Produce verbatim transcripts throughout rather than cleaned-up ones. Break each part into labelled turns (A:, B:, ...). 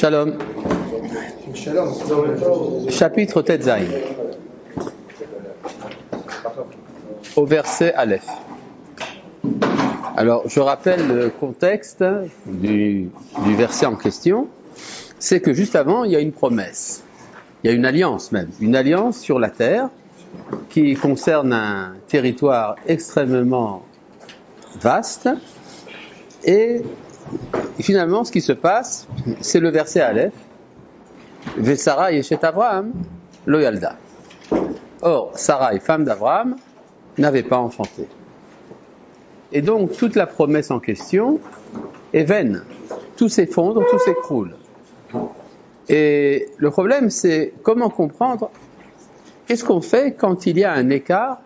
A: Shalom. Chapitre Tet Zayin. Au verset Aleph. Alors, je rappelle le contexte du, du verset en question. C'est que juste avant, il y a une promesse. Il y a une alliance même. Une alliance sur la terre qui concerne un territoire extrêmement vaste. Et finalement, ce qui se passe, c'est le verset Aleph. Vesara yeshet Avraham lo yalda. Or, Sarai, femme d'Abraham, n'avait pas enfanté. Et donc, toute la promesse en question est vaine. Tout s'effondre, tout s'écroule. Et le problème, c'est comment comprendre qu'est-ce qu'on fait quand il y a un écart.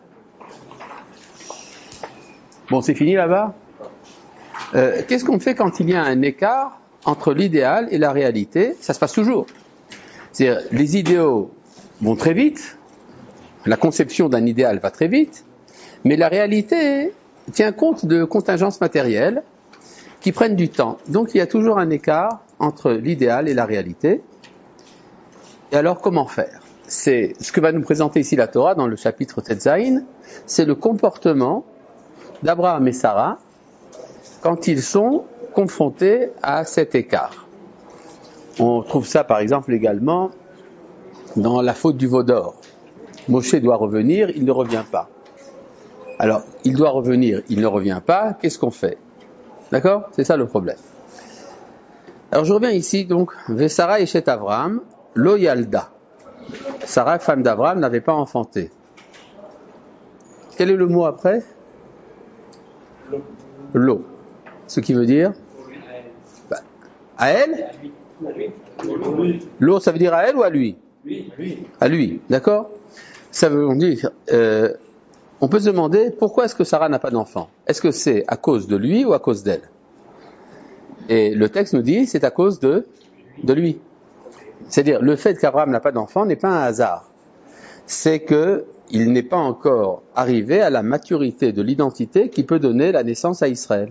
A: Bon, c'est fini là-bas. Euh, qu'est-ce qu'on fait quand il y a un écart entre l'idéal et la réalité? Ça se passe toujours. C'est-à-dire, les idéaux vont très vite, la conception d'un idéal va très vite, mais la réalité tient compte de contingences matérielles qui prennent du temps. Donc il y a toujours un écart entre l'idéal et la réalité. Et alors comment faire? C'est ce que va nous présenter ici la Torah dans le chapitre Tet Zayin, c'est le comportement d'Abraham et Sarah quand ils sont confrontés à cet écart. On trouve ça par exemple également dans la faute du veau d'or. Moshe doit revenir, il ne revient pas. Alors, il doit revenir, il ne revient pas, qu'est-ce qu'on fait? D'accord? C'est ça le problème. Alors je reviens ici, donc, Vesara yeshet Avraham, lo yalda. Sarah, femme d'Abraham, n'avait pas enfanté. Quel est le mot après? Lo. Ce qui veut dire? Bah, à elle? Lo, ça veut dire à elle ou à lui? À lui, d'accord? Ça veut dire, euh, on peut se demander pourquoi est-ce que Sarah n'a pas d'enfant? Est-ce que c'est à cause de lui ou à cause d'elle? Et le texte nous dit c'est à cause de, de lui. C'est-à-dire le fait qu'Abraham n'a pas d'enfant n'est pas un hasard. C'est qu'il n'est pas encore arrivé à la maturité de l'identité qui peut donner la naissance à Israël.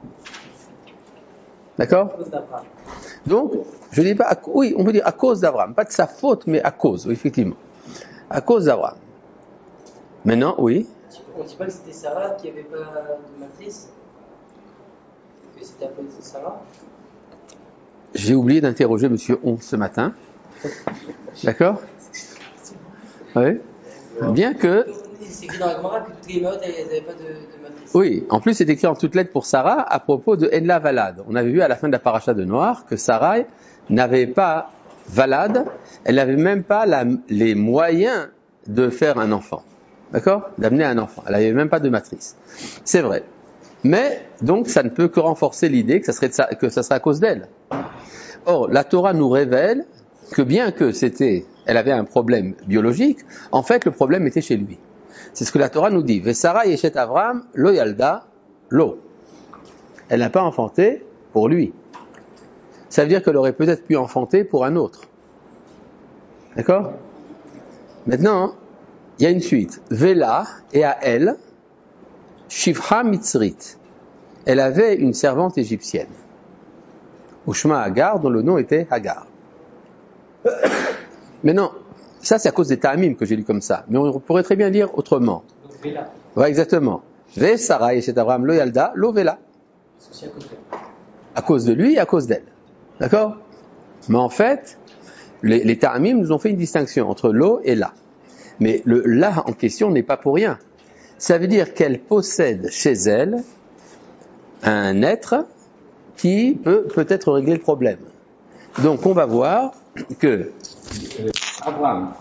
A: D'accord? Donc, je dis pas, à, oui, on peut dire à cause d'Abraham, pas de sa faute, mais à cause, oui, effectivement. À cause d'Abraham. Maintenant, oui.
B: On ne dit pas que c'était Sarah qui n'avait pas de matrice? Que c'était à cause de Sarah?
A: J'ai oublié d'interroger Monsieur On ce matin. D'accord? Oui. Bien que.
B: C'est écrit dans la Gemara que toutes les Imaot n'avaient pas de, de matrice.
A: Oui, en plus c'est écrit en toutes lettres pour Sarah à propos de Enla Valad. On avait vu à la fin de la paracha de Noir que Sarah n'avait pas Valad, elle n'avait même pas la, les moyens de faire un enfant. D'accord? D'amener un enfant. Elle n'avait même pas de matrice. C'est vrai. Mais, donc, ça ne peut que renforcer l'idée que ça serait, de ça, que ça serait à cause d'elle. Or, la Torah nous révèle que bien que c'était, elle avait un problème biologique, en fait, le problème était chez lui. C'est ce que la Torah nous dit. Vesara yeshet Avraham lo yalda lo. Elle n'a pas enfanté pour lui. Ça veut dire qu'elle aurait peut-être pu enfanter pour un autre. D'accord? Maintenant, il y a une suite. Vela, et à elle, Shivha Mitzrit. Elle avait une servante égyptienne. Ushma Hagar, dont le nom était Hagar. Maintenant, ça c'est à cause des ta'amim que j'ai lu comme ça. Mais on pourrait très bien dire autrement.
B: Donc Vela.
A: Ouais, exactement. Ve Sarah et Abraham lo yalda lo Vela.
B: C'est à cause d'elle.
A: À cause de lui et à cause d'elle. D'accord? Mais en fait, les, les ta'amim nous ont fait une distinction entre lo et la. Mais le la en question n'est pas pour rien. Ça veut dire qu'elle possède chez elle un être qui peut peut-être régler le problème. Donc on va voir que Abraham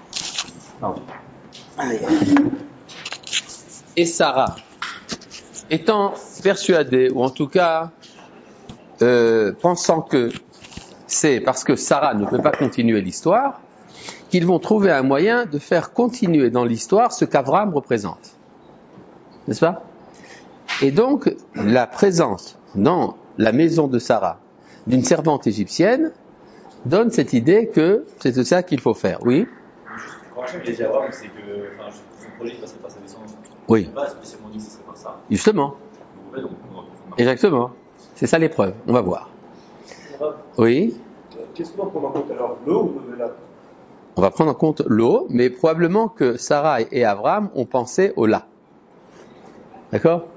A: et Sarah, étant persuadés, ou en tout cas euh, pensant que c'est parce que Sarah ne peut pas continuer l'histoire, qu'ils vont trouver un moyen de faire continuer dans l'histoire ce qu'Abraham représente. N'est-ce pas? Et donc, la présence dans la maison de Sarah d'une servante égyptienne donne cette idée que c'est de ça qu'il faut faire. Oui?
C: Quand je dis Abraham, c'est que enfin, son projet passerait par sa descendance.
A: Oui.
C: Je n'ai pas spécialement dit que ce serait par ça.
A: Justement.
C: Donc, on va-
A: Exactement. C'est ça l'épreuve. On va voir. Oui?
D: Qu'est-ce qu'on va prendre en compte alors, l'eau ou l'au-delà?
A: On va prendre en compte l'eau, mais probablement que Sarah et Abraham ont pensé au là. D'accord?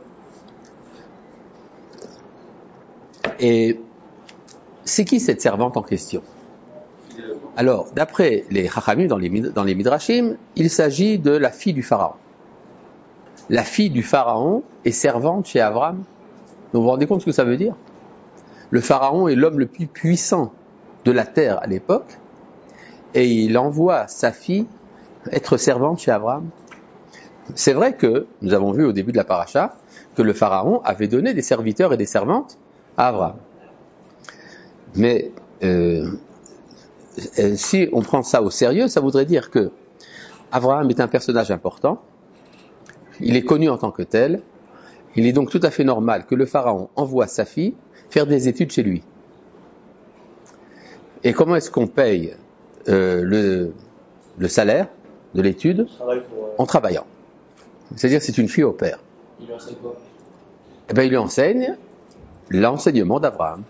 A: Et c'est qui cette servante en question? Alors, d'après les Chachamim dans les, dans les Midrashim, il s'agit de la fille du Pharaon. La fille du Pharaon est servante chez Abraham. Donc vous vous rendez compte ce que ça veut dire? Le Pharaon est l'homme le plus puissant de la terre à l'époque, et il envoie sa fille être servante chez Abraham. C'est vrai que, nous avons vu au début de la paracha, que le Pharaon avait donné des serviteurs et des servantes à Abraham. Mais euh, si on prend ça au sérieux, ça voudrait dire que Abraham est un personnage important, il est connu en tant que tel, il est donc tout à fait normal que le Pharaon envoie sa fille faire des études chez lui. Et comment est-ce qu'on paye euh, le, le salaire de l'étude? En travaillant. C'est-à-dire que c'est une fille au père.
B: Il lui enseigne quoi?
A: Eh bien, il lui enseigne l'enseignement d'Abraham,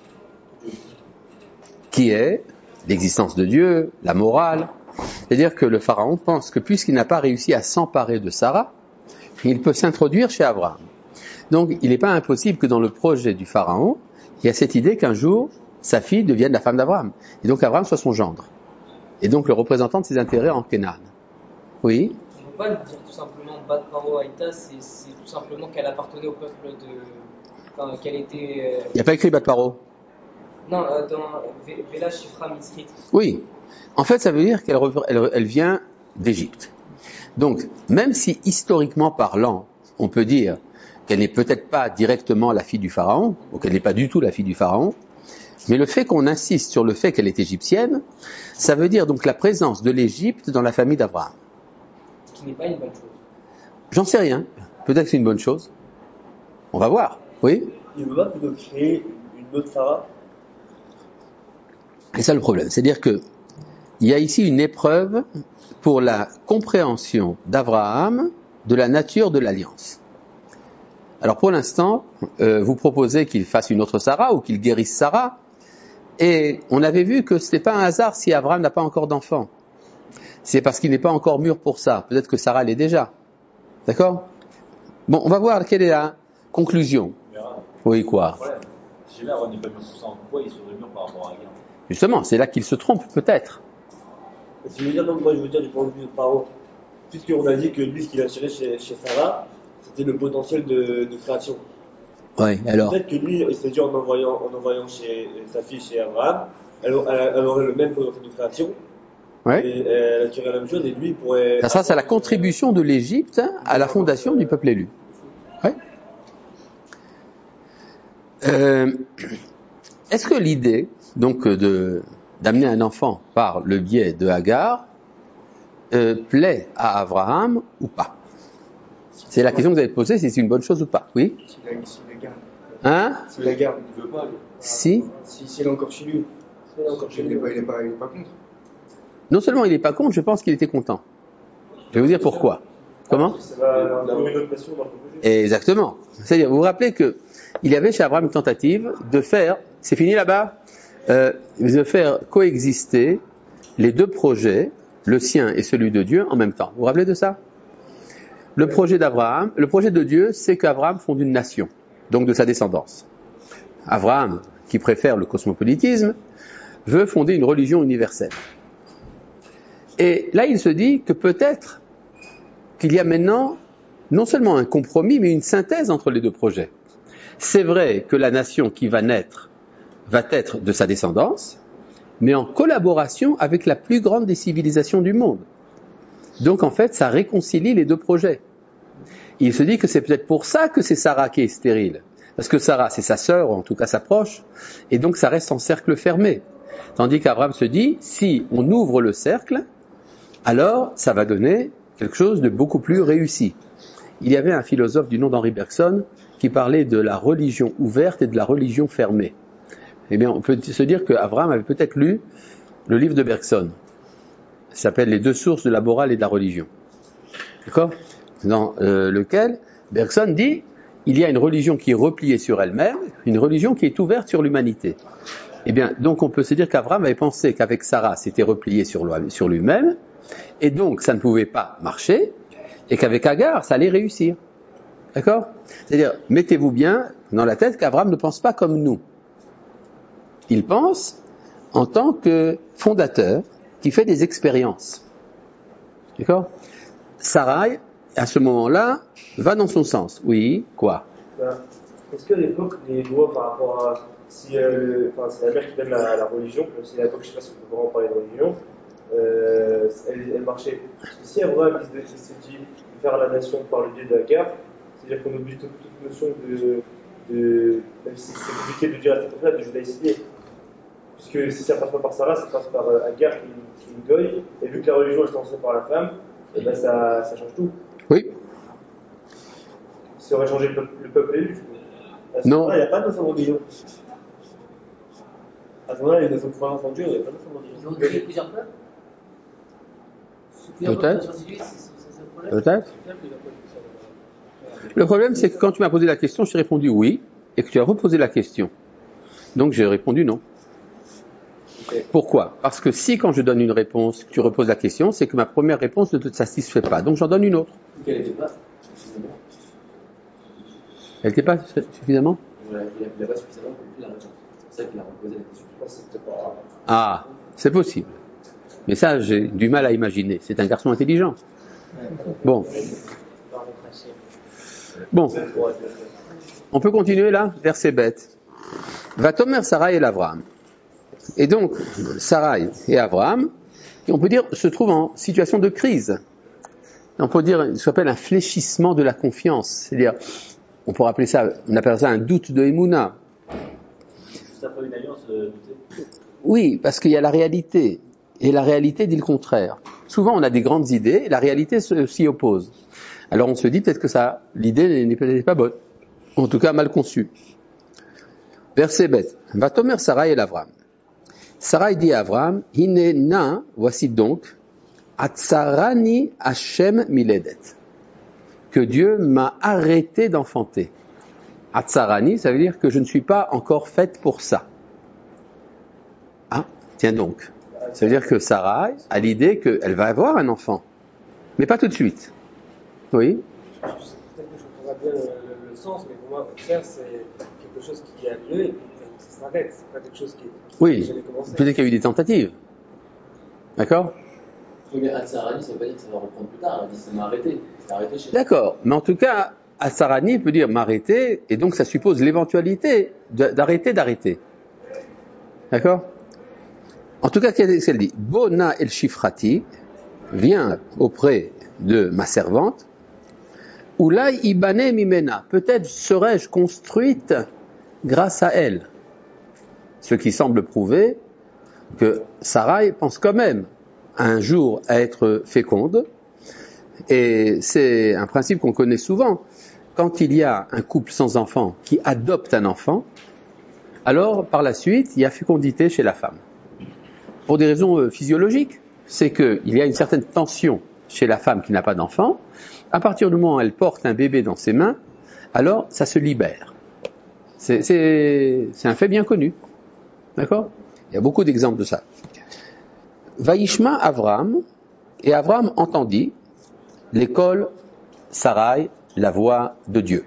A: qui est l'existence de Dieu, la morale. C'est-à-dire que le Pharaon pense que puisqu'il n'a pas réussi à s'emparer de Sarah, il peut s'introduire chez Abraham. Donc, il n'est pas impossible que dans le projet du Pharaon, il y a cette idée qu'un jour, sa fille devienne la femme d'Abraham. Et donc, Abraham soit son gendre. Et donc, le représentant de ses intérêts en Canaan. Oui?
B: On ne peut pas le dire tout simplement, Bat Paro Haïta, c'est, c'est tout simplement qu'elle appartenait au peuple de... Enfin, qu'elle était... Euh...
A: Il n'y a pas écrit Bat Paro?
B: Non, euh, dans Vela Shifra Mitzrit.
A: Oui. En fait, ça veut dire qu'elle elle, elle vient d'Égypte. Donc, même si historiquement parlant, on peut dire qu'elle n'est peut-être pas directement la fille du Pharaon, ou qu'elle n'est pas du tout la fille du Pharaon, mais le fait qu'on insiste sur le fait qu'elle est égyptienne, ça veut dire donc la présence de l'Égypte dans la famille d'Abraham.
B: Ce qui n'est pas une bonne chose.
A: J'en sais rien. Peut-être que c'est une bonne chose. On va voir. Oui?
D: Il ne veut pas plutôt créer une autre Sarah?
A: C'est ça le problème. C'est-à-dire que il y a ici une épreuve pour la compréhension d'Abraham de la nature de l'alliance. Alors pour l'instant, euh, vous proposez qu'il fasse une autre Sarah ou qu'il guérisse Sarah, et on avait vu que ce n'était pas un hasard si Abraham n'a pas encore d'enfant. C'est parce qu'il n'est pas encore mûr pour ça. Peut-être que Sarah l'est déjà. D'accord? Bon, on va voir quelle est la conclusion. Oui, quoi?
C: Si jamais Aaron n'est pas mûr pour ça, pourquoi il serait mûr par rapport à Agar?
A: Justement, c'est là qu'il se trompe, peut-être.
D: Si je veux dire, non, moi je veux dire du point de vue de Pharaon. Puisqu'on a dit que lui, ce qu'il a tiré chez, chez Sarah, c'était le potentiel de, de création.
A: Oui, alors.
D: Peut-être que lui, il s'est dit en envoyant, en envoyant chez, sa fille chez Abraham, elle, elle, elle aurait le même potentiel de création.
A: Ouais.
D: Et elle a tiré la même chose, et lui pourrait.
A: Ça sera c'est la contribution de l'Égypte à la fondation du peuple élu. Ouais. Euh, est-ce que l'idée, donc, de, d'amener un enfant par le biais de Hagar, euh, plaît à Abraham ou pas? C'est la question que vous avez posée, si c'est une bonne chose ou pas. Oui?
E: S'il la, s'il la garde.
A: Hein?
E: S'il la garde.
C: Il veut pas, lui.
A: Si?
E: Si, s'il est encore chez lui.
D: Il est encore chez
E: Il
D: lui.
E: n'est pas, il est pas, il est pas contre.
A: Non seulement il n'est pas contre, je pense qu'il était content. Je vais vous dire pourquoi. Comment?
D: Ça va avoir une autre passion dans le projet.
A: Exactement. C'est-à-dire, vous vous rappelez que il y avait chez Abraham une tentative de faire, c'est fini là-bas, euh, de faire coexister les deux projets, le sien et celui de Dieu, en même temps. Vous vous rappelez de ça? Le projet d'Abraham, le projet de Dieu, c'est qu'Abraham fonde une nation, donc de sa descendance. Abraham, qui préfère le cosmopolitisme, veut fonder une religion universelle. Et là, il se dit que peut-être qu'il y a maintenant non seulement un compromis, mais une synthèse entre les deux projets. C'est vrai que la nation qui va naître va être de sa descendance, mais en collaboration avec la plus grande des civilisations du monde. Donc en fait, ça réconcilie les deux projets. Il se dit que c'est peut-être pour ça que c'est Sarah qui est stérile. Parce que Sarah, c'est sa sœur, ou en tout cas sa proche, et donc ça reste en cercle fermé. Tandis qu'Abraham se dit, si on ouvre le cercle, alors ça va donner quelque chose de beaucoup plus réussi. Il y avait un philosophe du nom d'Henri Bergson qui parlait de la religion ouverte et de la religion fermée. Eh bien, on peut se dire qu'Abraham avait peut-être lu le livre de Bergson. Ça s'appelle « Les deux sources de la morale et de la religion ». D'accord ? Dans euh, lequel Bergson dit il y a une religion qui est repliée sur elle-même, une religion qui est ouverte sur l'humanité. Eh bien, donc on peut se dire qu'Abraham avait pensé qu'avec Sarah, c'était replié sur lui- sur lui-même, et donc ça ne pouvait pas marcher, et qu'avec Agar, ça allait réussir. D'accord? C'est-à-dire, mettez-vous bien dans la tête qu'Abraham ne pense pas comme nous. Il pense en tant que fondateur qui fait des expériences. D'accord? Sarai, à ce moment-là, va dans son sens. Oui, quoi?
D: Ben, est-ce qu'à l'époque, les lois par rapport à si, euh, enfin, c'est la mère qui donne la, la religion, même si à l'époque, je ne sais pas si on peut vraiment parler de religion, euh, elle, elle marchait. Parce que si Abraham il se- il s'est dit de faire la nation par le biais de Agar, c'est-à-dire qu'on oublie toute, toute notion de, de. Même si c'est compliqué de dire à cette époque-là, de judaïcité. Puisque si ça passe pas par Sarah, ça passe par euh, Agar qui, qui est une goy, et vu que la religion est lancée par la femme, et ben ça, ça change tout.
A: Oui.
D: Ça aurait changé le peuple, le peuple élu. À ce
A: Non.
D: moment-là, il n'y a pas de notion de religion. À ce moment-là, il y a une notion de croyance en Dieu, il n'y a pas de notion de
B: Ils ont
D: religion.
B: créé plusieurs peuples. Plusieurs
A: Peut-être.
B: peuples constitués, c'est- c'est- c'est ça le problème.
A: Peut-être. Le problème, c'est que quand tu m'as posé la question, je t'ai répondu oui, et que tu as reposé la question. Donc j'ai répondu non.
D: Ok.
A: Pourquoi? Parce que si quand je donne une réponse, tu reposes la question, c'est que ma première réponse ne te satisfait pas. Donc j'en donne une autre.
F: Qu'elle n'était pas suffisamment.
A: Elle n'était pas suffisamment?
F: Voilà, il n'a pas suffisamment compris la réponse. C'est pour ça qu'il a reposé la question.
D: Je pense que c'était pas.
A: Ah, c'est possible. Mais ça, j'ai du mal à imaginer. C'est un garçon intelligent. Bon,
B: Par contre, Hachem.
A: bon. On peut continuer là? Verset bête. Va Tomer Sarai et l'Avraham. Et donc, Sarai et Abraham, on peut dire, se trouvent en situation de crise. On peut dire ce qu'on appelle un fléchissement de la confiance. C'est-à-dire, on pourrait appeler ça, on appelle ça un doute de Emouna.
C: Juste après une alliance, euh, tu sais.
A: Oui, parce qu'il y a la réalité. Et la réalité dit le contraire. Souvent, on a des grandes idées, et la réalité se- s'y oppose. Alors on se dit peut-être que ça, l'idée n'est peut-être pas bonne. En tout cas, mal conçue. Verset bête. Va Tomer Sarai et l'Avraham. Sarai dit à Abraham, Hine na, voici donc, Atzarani Hashem miledet. Que Dieu m'a arrêté d'enfanter. Atzarani, ça veut dire que je ne suis pas encore faite pour ça. Ah, tiens donc. Ça veut dire que Sarai a l'idée qu'elle va avoir un enfant. Mais pas tout de suite. Oui?
G: Peut-être que je comprends bien le, le- le sens, mais pour moi, faire, c'est quelque chose qui a lieu et puis ça s'arrête. C'est pas quelque chose qui, qui
A: Oui.
G: n'a jamais commencé.
A: Peut-être qu'il y a eu des tentatives. D'accord?
F: Oui, mais Hatsarani, ça veut pas dire que ça va reprendre plus tard. Elle dit ça m'a arrêté. C'est arrêté chez
A: D'accord. Mais en tout cas, Atsarani peut dire m'arrêter, et donc ça suppose l'éventualité de- d'arrêter d'arrêter. D'accord? En tout cas, qu'est-ce qu'elle dit? Bona el Shifrati, viens auprès de ma servante, Ulai ibane mimena, peut-être serais-je construite grâce à elle. Ce qui semble prouver que Sarai pense quand même un jour à être féconde, et c'est un principe qu'on connaît souvent. Quand il y a un couple sans enfant qui adopte un enfant, alors par la suite, il y a fécondité chez la femme. Pour des raisons euh, physiologiques, c'est qu'il y a une certaine tension chez la femme qui n'a pas d'enfant. À partir du moment où elle porte un bébé dans ses mains, alors ça se libère. C'est, c'est, c'est un fait bien connu. D'accord? Il y a beaucoup d'exemples de ça. Vaishma Avram, et Avram entendit l'école Sarai, la voix de Dieu.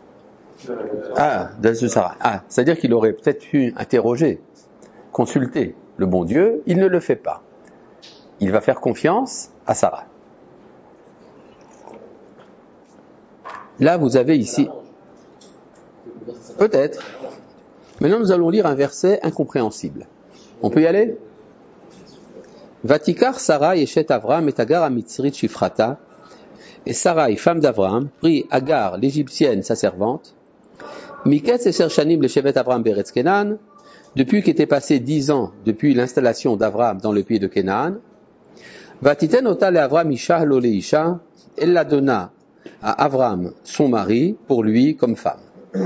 A: Ah, de ce Sarai. Ah, c'est-à-dire qu'il aurait peut-être pu interroger, consulter le bon Dieu, il ne le fait pas. Il va faire confiance à Sarah. Là, vous avez ici, peut-être. Maintenant, nous allons lire un verset incompréhensible. On peut y aller? Vatikar Sarai Eshet Avram et Agar Amitzrit Shifrata. Et Sarai, femme d'Avram, prit Agar, l'égyptienne, sa servante. Miketz Eser Shanim le Shevet Avram Beretz Kenan. Depuis qu'était passé dix ans depuis l'installation d'Avram dans le pays de Canaan, Vatiten ota le Avram Isha lo le Isha, elle la donna à Avram, son mari, pour lui comme femme.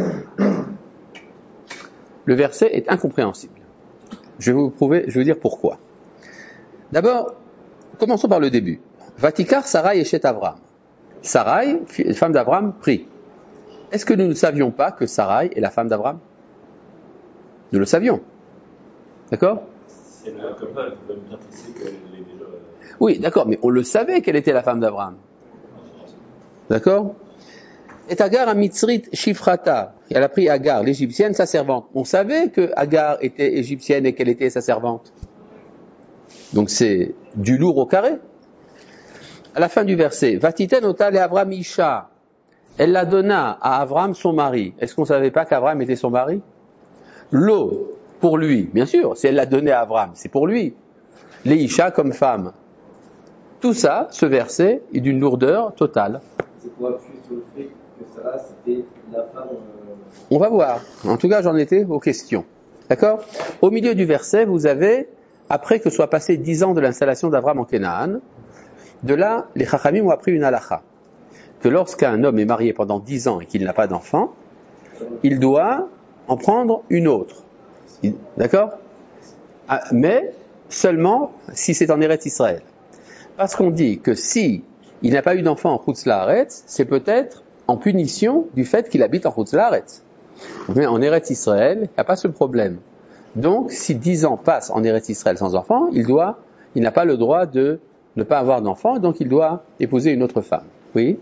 A: Le verset est incompréhensible. Je vais vous prouver, je vais vous dire pourquoi. D'abord, commençons par le début. Vatikar Sarai Eshet Avram. Sarai, femme d'Avram, prit. Est-ce que nous ne savions pas que Sarai est la femme d'Avram? Nous le savions. D'accord?
C: Si elle le voit comme ça, elle peut même bien préciser qu'elle est déjà.
A: Oui, d'accord, mais on le savait qu'elle était la femme d'Abraham. D'accord? Et Agar a Mitzrit Shifrata. Elle a pris Agar, l'égyptienne, sa servante. On savait que Agar était égyptienne et qu'elle était sa servante. Donc c'est du lourd au carré. À la fin du verset, Vatiten otal et Avram Isha. Elle la donna à Avram son mari. Est-ce qu'on ne savait pas qu'Avram était son mari? L'eau, pour lui, bien sûr, si elle l'a donnée à Avram, c'est pour lui. Les Isha comme femme. Tout ça, ce verset, est d'une lourdeur totale.
F: C'est pour appuyer sur le fait que Sarah, c'était la femme. Euh...
A: On va voir. En tout cas, j'en étais aux questions. D'accord? Au milieu du verset, vous avez, après que soit passé dix ans de l'installation d'Avram en Canaan, de là, les Chachamim ont appris une halakha. Que lorsqu'un homme est marié pendant dix ans et qu'il n'a pas d'enfant, il doit en prendre une autre. D'accord? Mais seulement si c'est en Eretz Israël. Parce qu'on dit que si il n'a pas eu d'enfant en Chutz La'aretz, c'est peut-être en punition du fait qu'il habite en Chutz La'aretz. Mais en Eretz Israël, il n'y a pas ce problème. Donc, si dix ans passent en Eretz Israël sans enfant, il doit, il n'a pas le droit de ne pas avoir d'enfant, donc il doit épouser une autre femme. Oui?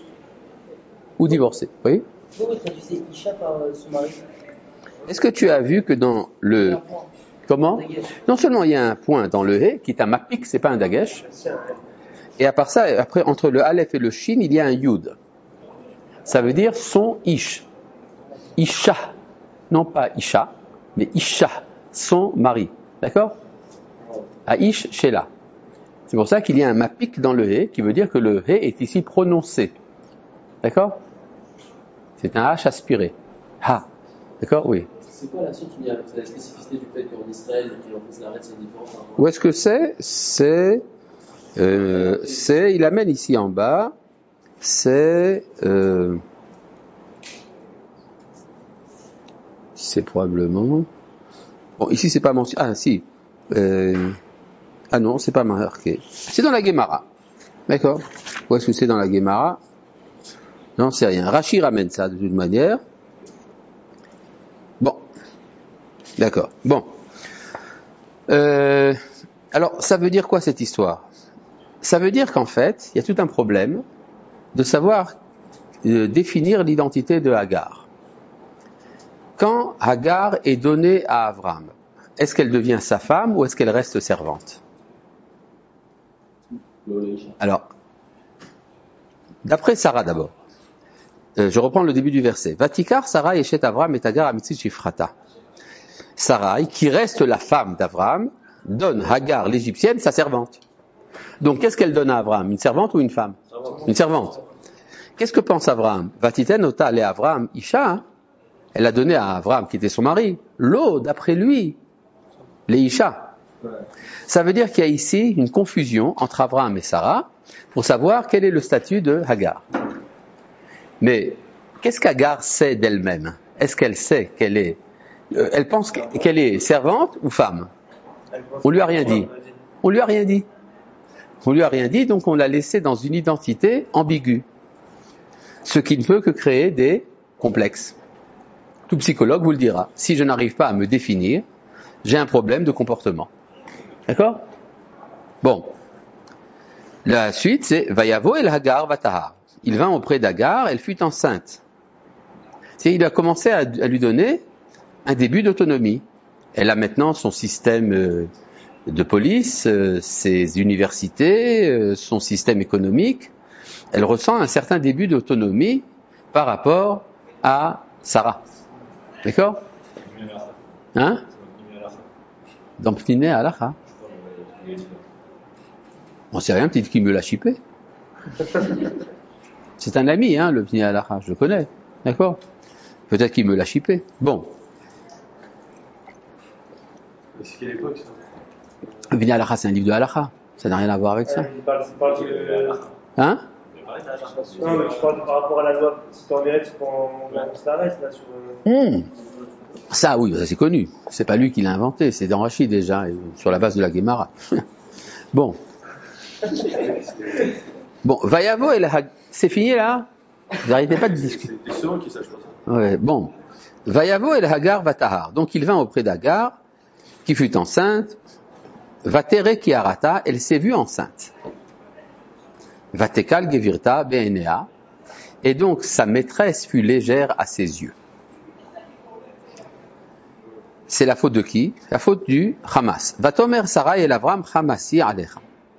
A: Ou divorcer. Oui?
B: Pourquoi vous traduisez Isha par euh, son mari?
A: Est-ce que tu as vu que dans le... Comment? Non seulement il y a un point dans le He, qui est un mapik, c'est pas un dagesh. Et à part ça, après, entre le Aleph et le Shin, il y a un Yud. Ça veut dire son Ish. Isha. Non pas Isha, mais Isha. Son mari. D'accord? Aish Shela. C'est pour ça qu'il y a un mapik dans le He, qui veut dire que le He est ici prononcé. D'accord? C'est un H aspiré. Ha. D'accord? Oui.
F: C'est quoi la source où il y a la spécificité du fait qu'en Israël, qui en plus l'arrête, c'est différent?
A: Où est-ce que c'est? C'est, euh, c'est, il amène ici en bas, c'est, euh, c'est probablement, bon, ici c'est pas mentionné, ah si, euh, ah non, c'est pas marqué. C'est dans la Gemara. D'accord? Où est-ce que c'est dans la Gemara? Non, c'est rien. Rashi ramène ça de toute manière. Bon. D'accord. Bon. Euh, alors, ça veut dire quoi cette histoire? Ça veut dire qu'en fait, il y a tout un problème de savoir euh, définir l'identité de Hagar. Quand Hagar est donnée à Avram, est-ce qu'elle devient sa femme ou est-ce qu'elle reste servante? Alors, d'après Sarah d'abord, euh, je reprends le début du verset. Vatikar Sarah Eshet Avram et Hagar Amitzi Shifrata. Sarai, qui reste la femme d'Avram, donne Hagar l'égyptienne sa servante. Donc qu'est-ce qu'elle donne à Avram? Une servante ou une femme? Une servante. Qu'est-ce que pense Avram? Vatiten ota le Avram Isha. Elle a donné à Avram, qui était son mari, l'eau d'après lui, les Isha. Ça veut dire qu'il y a ici une confusion entre Avram et Sarah pour savoir quel est le statut de Hagar. Mais qu'est-ce qu'Hagar sait d'elle-même? Est-ce qu'elle sait qu'elle est, euh, elle pense qu'elle est servante ou femme? On lui a rien dit. On lui a rien dit. On lui a rien dit, donc on l'a laissée dans une identité ambiguë. Ce qui ne peut que créer des complexes. Tout psychologue vous le dira. Si je n'arrive pas à me définir, j'ai un problème de comportement. D'accord? Bon. La suite, c'est Vayavo el Hagar Vatahar. Il vint auprès d'Hagar, elle fut enceinte. C'est, il a commencé à, à lui donner un début d'autonomie. Elle a maintenant son système euh, de police, euh, ses universités, euh, son système économique. Elle ressent un certain début d'autonomie par rapport à Sarah. D'accord? Hein? Dans Pniné Halacha. On sait rien, peut-être qu'il me l'a chippé. C'est un ami, hein, le Pniné Halacha, je le connais. D'accord? Peut-être qu'il me l'a chippé. Bon.
C: C'est quelle époque ça?
A: Le Pniné Halacha, c'est un livre de Halacha. Ça n'a rien à voir avec ça.
D: Il parle, il parle de...
A: Hein?
D: Non, mais je parle par rapport à la loi. Si tu en mérites, tu prends la Starès, là, sur...
A: Mmh. Ça, oui, ça c'est connu. C'est pas lui qui l'a inventé, c'est dans Rashi déjà, sur la base de la Gemara. Bon. Bon, Vayavo et la Hag... C'est fini là? Vous n'arrêtez pas de discuter.
C: C'est des qui sachent pas ça.
A: Ouais, bon. Vayavo et la Hagar Vatahar. Donc il vint auprès d'Hagar, qui fut enceinte, Vatere ki arata, elle s'est vue enceinte. Vatekal gevirta beenea, et donc sa maîtresse fut légère à ses yeux. C'est la faute de qui? La faute du Hamas. Vatomer Sarah et l'Avram Hamasi alecha.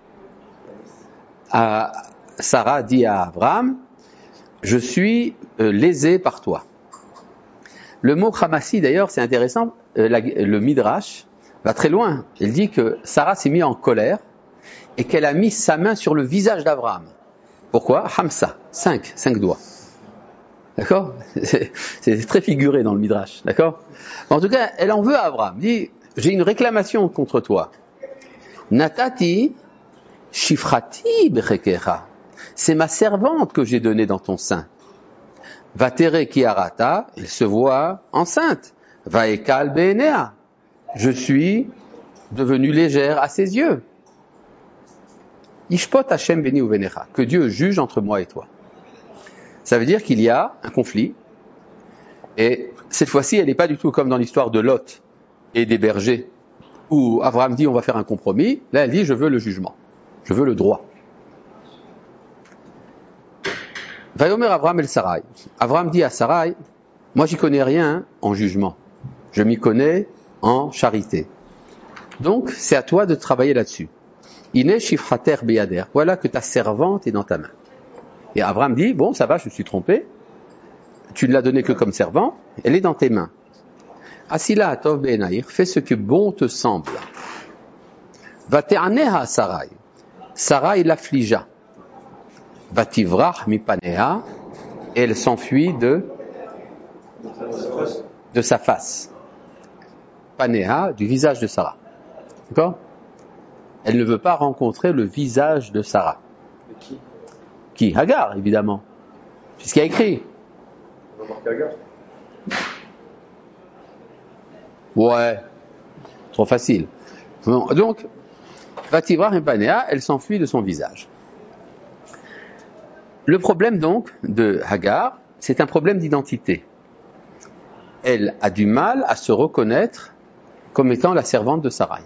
A: Sarah dit à Avram, je suis euh, lésée par toi. Le mot Hamasi, d'ailleurs, c'est intéressant, euh, la, le Midrash va très loin. Il dit que Sarah s'est mise en colère et qu'elle a mis sa main sur le visage d'Avram. Pourquoi? Hamsa, cinq, cinq doigts. D'accord? c'est, c'est très figuré dans le Midrash. D'accord? En tout cas, elle en veut à Avram. Elle dit, j'ai une réclamation contre toi. Natati shifrati bechekecha. C'est ma servante que j'ai donnée dans ton sein. Vatere ki arata, elle se voit enceinte. Vaekal beenea. Je suis devenue légère à ses yeux. Ishpot Hashem beni uvenecha. Que Dieu juge entre moi et toi. Ça veut dire qu'il y a un conflit. Et cette fois-ci, elle n'est pas du tout comme dans l'histoire de Lot et des bergers, où Abraham dit on va faire un compromis. Là, elle dit je veux le jugement. Je veux le droit. Vayomer Abraham el Sarai. Abraham dit à Sarai, moi j'y connais rien en jugement. Je m'y connais en charité. Donc, c'est à toi de travailler là-dessus. Ine shifrater beyader. Voilà que ta servante est dans ta main. Et Abraham dit, bon, ça va, je me suis trompé. Tu ne l'as donnée que comme servant. Elle est dans tes mains. Asila atov be'enaïr. Fais ce que bon te semble. Vate'aneha Sarai. Sarai l'affligea. Vativrach mipaneha. Et elle s'enfuit de, de sa face. Paneha, du visage de Sarah. D'accord? Elle ne veut pas rencontrer le visage de Sarah.
F: Qui?
A: Qui? Hagar, évidemment. C'est ce qu'il y a écrit.
D: On va marquer Hagar.
A: Ouais. Trop facile. Bon, donc, Vativrach mipaneha, elle s'enfuit de son visage. Le problème donc de Hagar, c'est un problème d'identité. Elle a du mal à se reconnaître comme étant la servante de Sarai.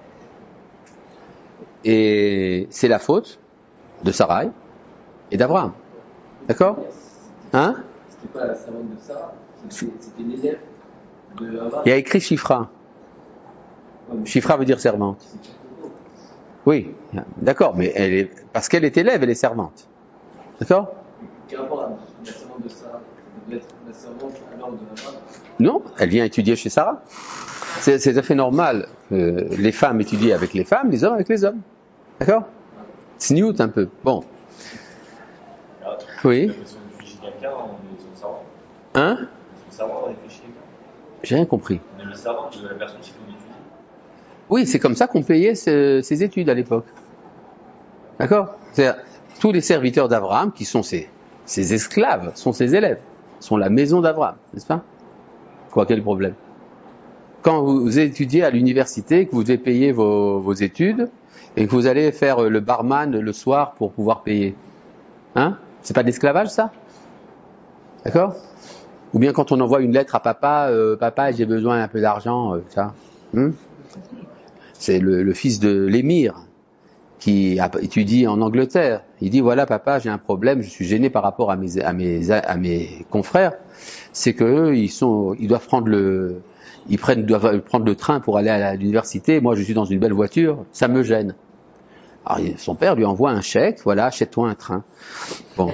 A: Et c'est la faute de Sarai et d'Abraham. D'accord? Hein?
F: C'était pas la servante de Sarah, c'était, c'était l'élève de Abraham.
A: Il y a écrit Shifra. Shifra veut dire servante. Oui, d'accord, mais elle est, parce qu'elle est élève, elle est servante. D'accord?
F: Quel rapport avec la servante de Sarah? Elle doit être la servante alors de Abraham?
A: Non, elle vient étudier chez Sarah. C'est, c'est tout à fait normal. Euh, les femmes étudient avec les femmes, les hommes avec les hommes. D'accord? Sniout un peu. Bon.
C: Alors,
A: Oui.
C: la question de fichier quelqu'un, on est sur le servant.
A: Hein?
C: Sur le servant, on est fichier quelqu'un.
A: J'ai rien compris.
C: On a mis le servant de la personne qui fait l'étude.
A: Oui, c'est comme ça qu'on payait ce, ses études à l'époque. D'accord? C'est-à-dire, tous les serviteurs d'Abraham, qui sont ses, ses esclaves, sont ses élèves, sont la maison d'Abraham, n'est-ce pas? Quoi, quel problème? Quand vous étudiez à l'université, que vous devez payer vos, vos études, et que vous allez faire le barman le soir pour pouvoir payer, hein? C'est pas de l'esclavage, ça? D'accord? Ou bien quand on envoie une lettre à papa, euh, papa, j'ai besoin un peu d'argent, euh, ça. Hum? C'est le, le fils de l'émir qui a étudie en Angleterre. Il dit, voilà papa, j'ai un problème, je suis gêné par rapport à mes, à mes, à mes confrères. C'est que eux, ils sont, ils doivent prendre le, ils prennent, doivent prendre le train pour aller à l'université. Moi, je suis dans une belle voiture, ça me gêne. Alors, son père lui envoie un chèque, voilà, achète-toi un train. Bon.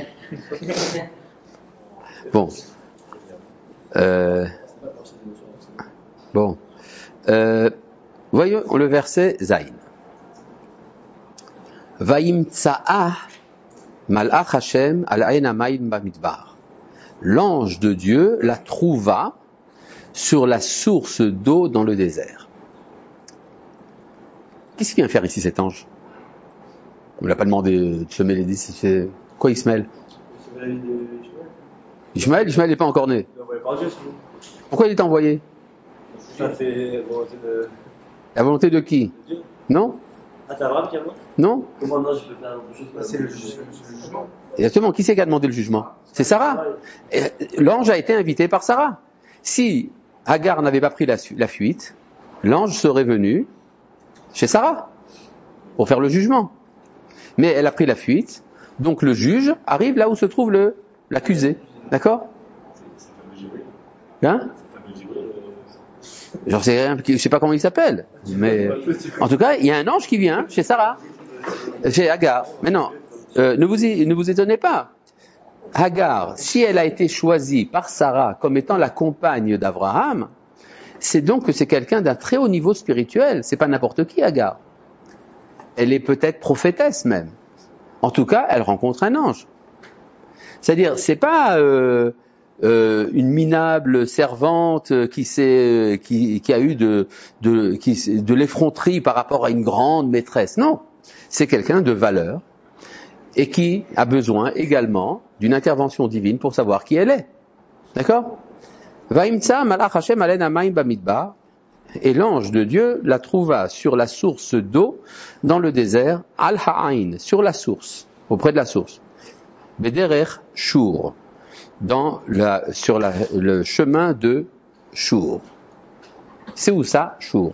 A: Bon. Euh, bon. Euh, voyons le verset Zayn. Vayimtsa'a malach Hashem al ayn hamayim bamidbar. L'ange de Dieu la trouva sur la source d'eau dans le désert. Qu'est-ce qu'il vient faire ici cet ange? On ne l'a pas demandé de se mêler d'ici. C'est... Quoi il se mêle? Ishmaël, Ishmaël n'est pas encore né. Pourquoi il est envoyé?
D: Ça, c'est la volonté de...
A: La volonté de qui?
D: de Dieu.
A: Non?
D: Ah, c'est Abraham qui a voulu?
A: Non?
D: Comment non, je peux faire autre chose? C'est le jugement.
A: Exactement. Qui c'est qui a demandé le jugement? C'est Sarah. Et l'ange a été invité par Sarah. Si Hagar n'avait pas pris la, la fuite, l'ange serait venu chez Sarah pour faire le jugement. Mais elle a pris la fuite, donc le juge arrive là où se trouve le, l'accusé. D'accord? Hein? J'en sais rien, je sais pas comment il s'appelle. Mais en tout cas, il y a un ange qui vient chez Sarah, chez Hagar. Mais non, euh, ne vous y, ne vous étonnez pas. Hagar, si elle a été choisie par Sarah comme étant la compagne d'Abraham, c'est donc que c'est quelqu'un d'un très haut niveau spirituel. C'est pas n'importe qui, Hagar. Elle est peut-être prophétesse même. En tout cas, elle rencontre un ange. C'est-à-dire, c'est pas euh, euh, une minable servante qui s'est, qui, qui a eu de, de, qui, de l'effronterie par rapport à une grande maîtresse. Non, c'est quelqu'un de valeur et qui a besoin également d'une intervention divine pour savoir qui elle est. D'accord? Vaimtsa malach Hashem alen hamayim bamidbar. Et l'ange de Dieu la trouva sur la source d'eau dans le désert, al ha'ain, sur la source, auprès de la source. Bederer Shur, dans la, sur la, le chemin de Shur. C'est où ça, Shur?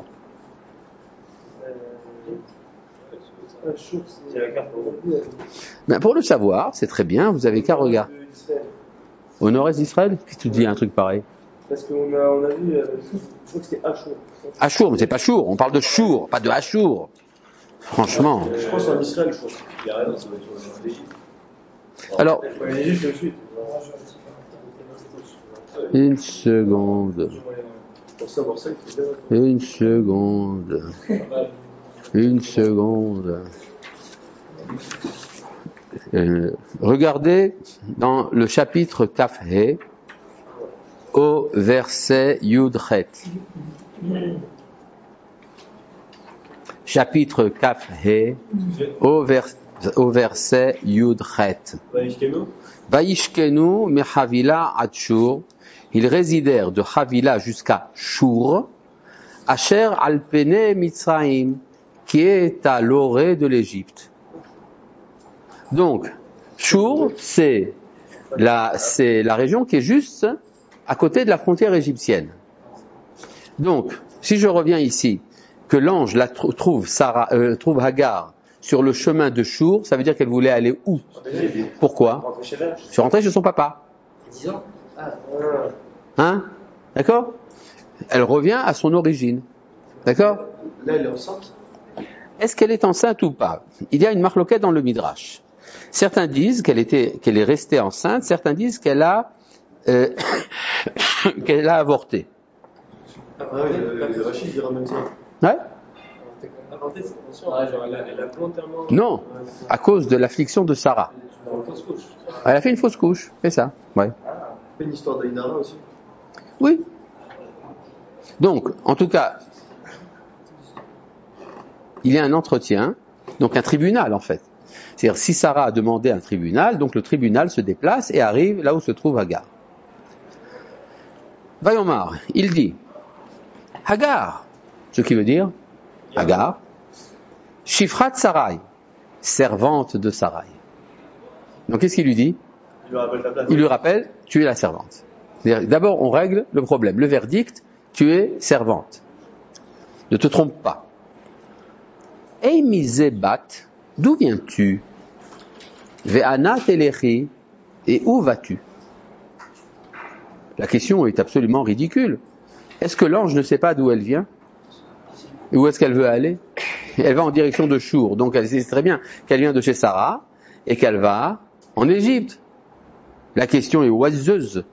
A: Ben, pour le savoir, c'est très bien, vous avez qu'à regarder. Au nord-est d'Israël? Qui te dit un truc pareil?
D: Parce qu'on a, on a vu, euh, je crois que c'était Achour.
A: Achour, mais c'est pas Chour, on parle de Chour, pas de Achour. Franchement.
D: Euh, je crois que c'est en Israël, je crois.
C: Il y a rien, ça doit être en Égypte.
A: Alors,
D: Ouais, l'Égypte, c'est au sud.
A: une seconde.
D: Pour savoir ça, il faut bien.
A: Une seconde. Une seconde. Euh, regardez dans le chapitre Kaf He, au verset Yudchet. Chapitre Kaf He, au, vers, au verset Yudchet. Vaishkenu mi Havila ad Shur. Ils résidèrent de Havila jusqu'à Shur, Asher al pene Mitzraim, qui est à l'orée de l'Égypte. Donc, Shur, c'est la, c'est la région qui est juste à côté de la frontière égyptienne. Donc, si je reviens ici, que l'ange la tr- trouve, Sarah, euh, trouve Hagar sur le chemin de Shur, ça veut dire qu'elle voulait aller où? Pourquoi? Je suis rentré chez son papa.
B: dix ans. Ah,
A: Hein? D'accord? Elle revient à son origine. D'accord?
D: Là, elle est enceinte.
A: Est-ce qu'elle est enceinte ou pas? Il y a une marloquette dans le Midrash. Certains disent qu'elle était, qu'elle est restée enceinte, certains disent qu'elle a, euh, qu'elle a avorté.
D: Ah oui, le, le Rachid dira même ça.
A: Ouais?
G: Avorté, c'est conscient, hein, genre, elle a, elle a volontairement.
A: Non, à cause de l'affliction de Sarah.
G: Dans le fausse couche.
A: Elle a fait une fausse couche, c'est ça. Ouais.
D: Une histoire d'Aïnara aussi.
A: Oui. Donc, en tout cas, il y a un entretien, donc un tribunal en fait. C'est-à-dire, si Sarah a demandé un tribunal, donc le tribunal se déplace et arrive là où se trouve Hagar. Vayomar, il dit, Hagar, ce qui veut dire, Hagar, Shifrat Sarai, servante de Sarai. Donc qu'est-ce qu'il lui dit?
D: Il lui rappelle ta place.
A: Il lui rappelle, tu es la servante. C'est-à-dire, d'abord, on règle le problème. Le verdict, tu es servante. Ne te trompe pas. Eimizebat, d'où viens-tu? Ve'ana telechi, et où vas-tu? La question est absolument ridicule. Est-ce que l'ange ne sait pas d'où elle vient? Et où est-ce qu'elle veut aller? Elle va en direction de Shur. Donc elle sait très bien qu'elle vient de chez Sarah et qu'elle va en Égypte. La question est oiseuse.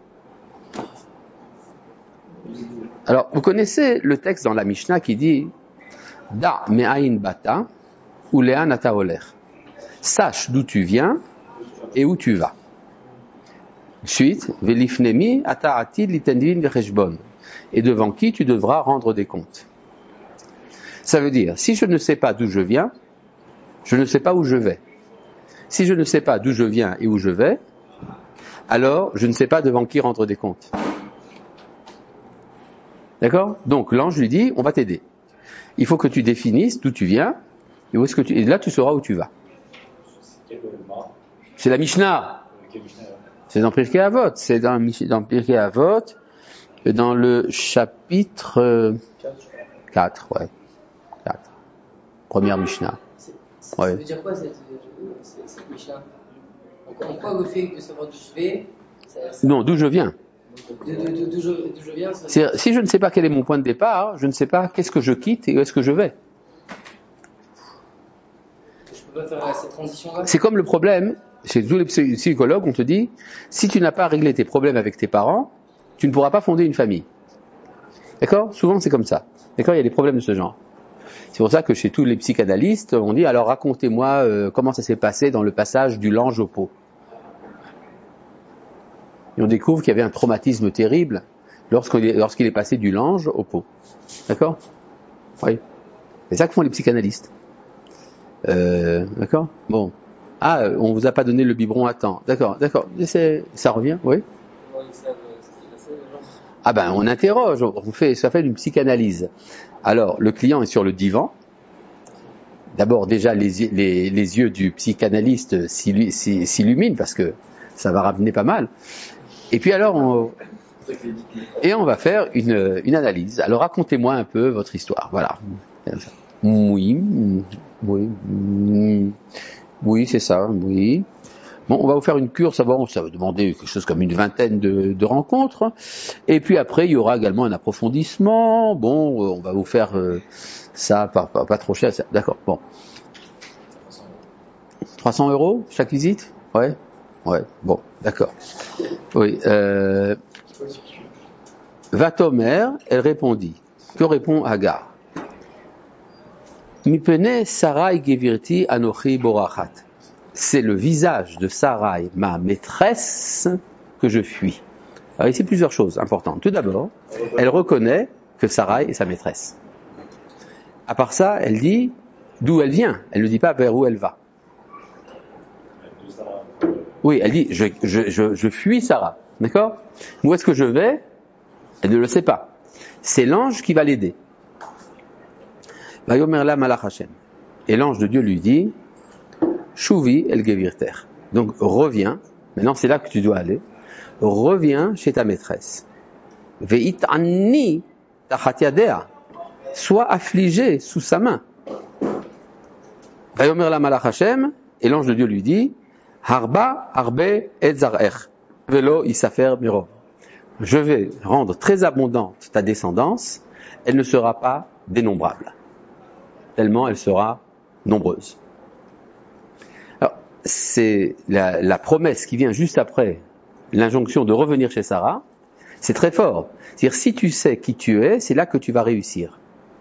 A: Alors, vous connaissez le texte dans la Mishnah qui dit Da me'ain bata ou le'an ata oler. Sache d'où tu viens et où tu vas. Ensuite, velifnemi ata atid litendvin vecheshbon. Et devant qui tu devras rendre des comptes. Ça veut dire, si je ne sais pas d'où je viens, je ne sais pas où je vais. Si je ne sais pas d'où je viens et où je vais, alors je ne sais pas devant qui rendre des comptes. D'accord? Donc l'ange lui dit, on va t'aider. Il faut que tu définisses d'où tu viens et où est-ce que tu et là tu sauras où tu vas. C'est la Mishnah. C'est dans Pirkei Avot. C'est dans, dans Pirkei Avot, dans le chapitre Quatre, ouais. Quatre. Première Mishnah.
B: C'est- c'est-
A: Ouais.
B: Ça veut dire quoi cette, cette, cette Mishnah? En en quoi le fait de savoir d'où je vais, ça, ça-
A: Non, d'où je viens.
B: de- de- de- d'où je, d'où je viens, ça-
A: C'est-à-dire, si je ne sais pas quel est mon point de départ, je ne sais pas qu'est-ce que je quitte et où est-ce que je vais.
B: je peux pas faire euh, cette transition-là.
A: C'est comme le problème, chez tous les psy- psychologues, on te dit, si tu n'as pas réglé tes problèmes avec tes parents, tu ne pourras pas fonder une famille. D'accord? Souvent, c'est comme ça. D'accord? Il y a des problèmes de ce genre. C'est pour ça que chez tous les psychanalystes, on dit, alors racontez-moi euh, comment ça s'est passé dans le passage du lange au pot. Et on découvre qu'il y avait un traumatisme terrible lorsqu'il est, lorsqu'il est passé du lange au pot. D'accord? Oui. C'est ça que font les psychanalystes. Euh, d'accord? Bon. Ah, on vous a pas donné le biberon à temps. D'accord, d'accord. C'est, ça revient, oui?
B: Comment ils savent euh, ce qui s'est passé, les gens?
A: Ah ben, on interroge, on fait, ça fait une psychanalyse. Alors, le client est sur le divan. D'abord, déjà, les, les, les yeux du psychanalyste s'illu- s'illuminent parce que ça va ramener pas mal. Et puis alors, on, et on va faire une, une analyse. Alors, racontez-moi un peu votre histoire. Voilà. Oui, oui, oui, c'est ça, oui. Bon, on va vous faire une cure, ça va, ça va demander quelque chose comme une vingtaine de, de rencontres. Et puis après, il y aura également un approfondissement. Bon, on va vous faire euh, ça, pas, pas, pas trop cher. Ça. D'accord, bon. trois cents euros chaque visite? Ouais, ouais, bon, d'accord. Oui. Euh, Vatomer, elle répondit. Que répond Hagar? Mipene Sarai Gevirti Anochi Borachat. C'est le visage de Sarai, ma maîtresse, que je fuis. Alors ici, plusieurs choses importantes. Tout d'abord, elle reconnaît que Sarai est sa maîtresse. À part ça, elle dit d'où elle vient. Elle ne dit pas vers où elle va. Oui, elle dit je, je, je, je fuis Sarah. D'accord? Où est-ce que je vais? Elle ne le sait pas. C'est l'ange qui va l'aider. Vayomer la malach Hashem. Et l'ange de Dieu lui dit Shuvi el gevirter. Donc reviens, maintenant c'est là que tu dois aller, reviens chez ta maîtresse. Veit anni tachat yadea. Sois affligé sous sa main. Vayomer la malach Hashem, et l'ange de Dieu lui dit Harba arbe et zarech, velo isafer mirov. Je vais rendre très abondante ta descendance, elle ne sera pas dénombrable, tellement elle sera nombreuse. Alors, c'est la, la promesse qui vient juste après l'injonction de revenir chez Sarah, c'est très fort. C'est-à-dire, si tu sais qui tu es, c'est là que tu vas réussir.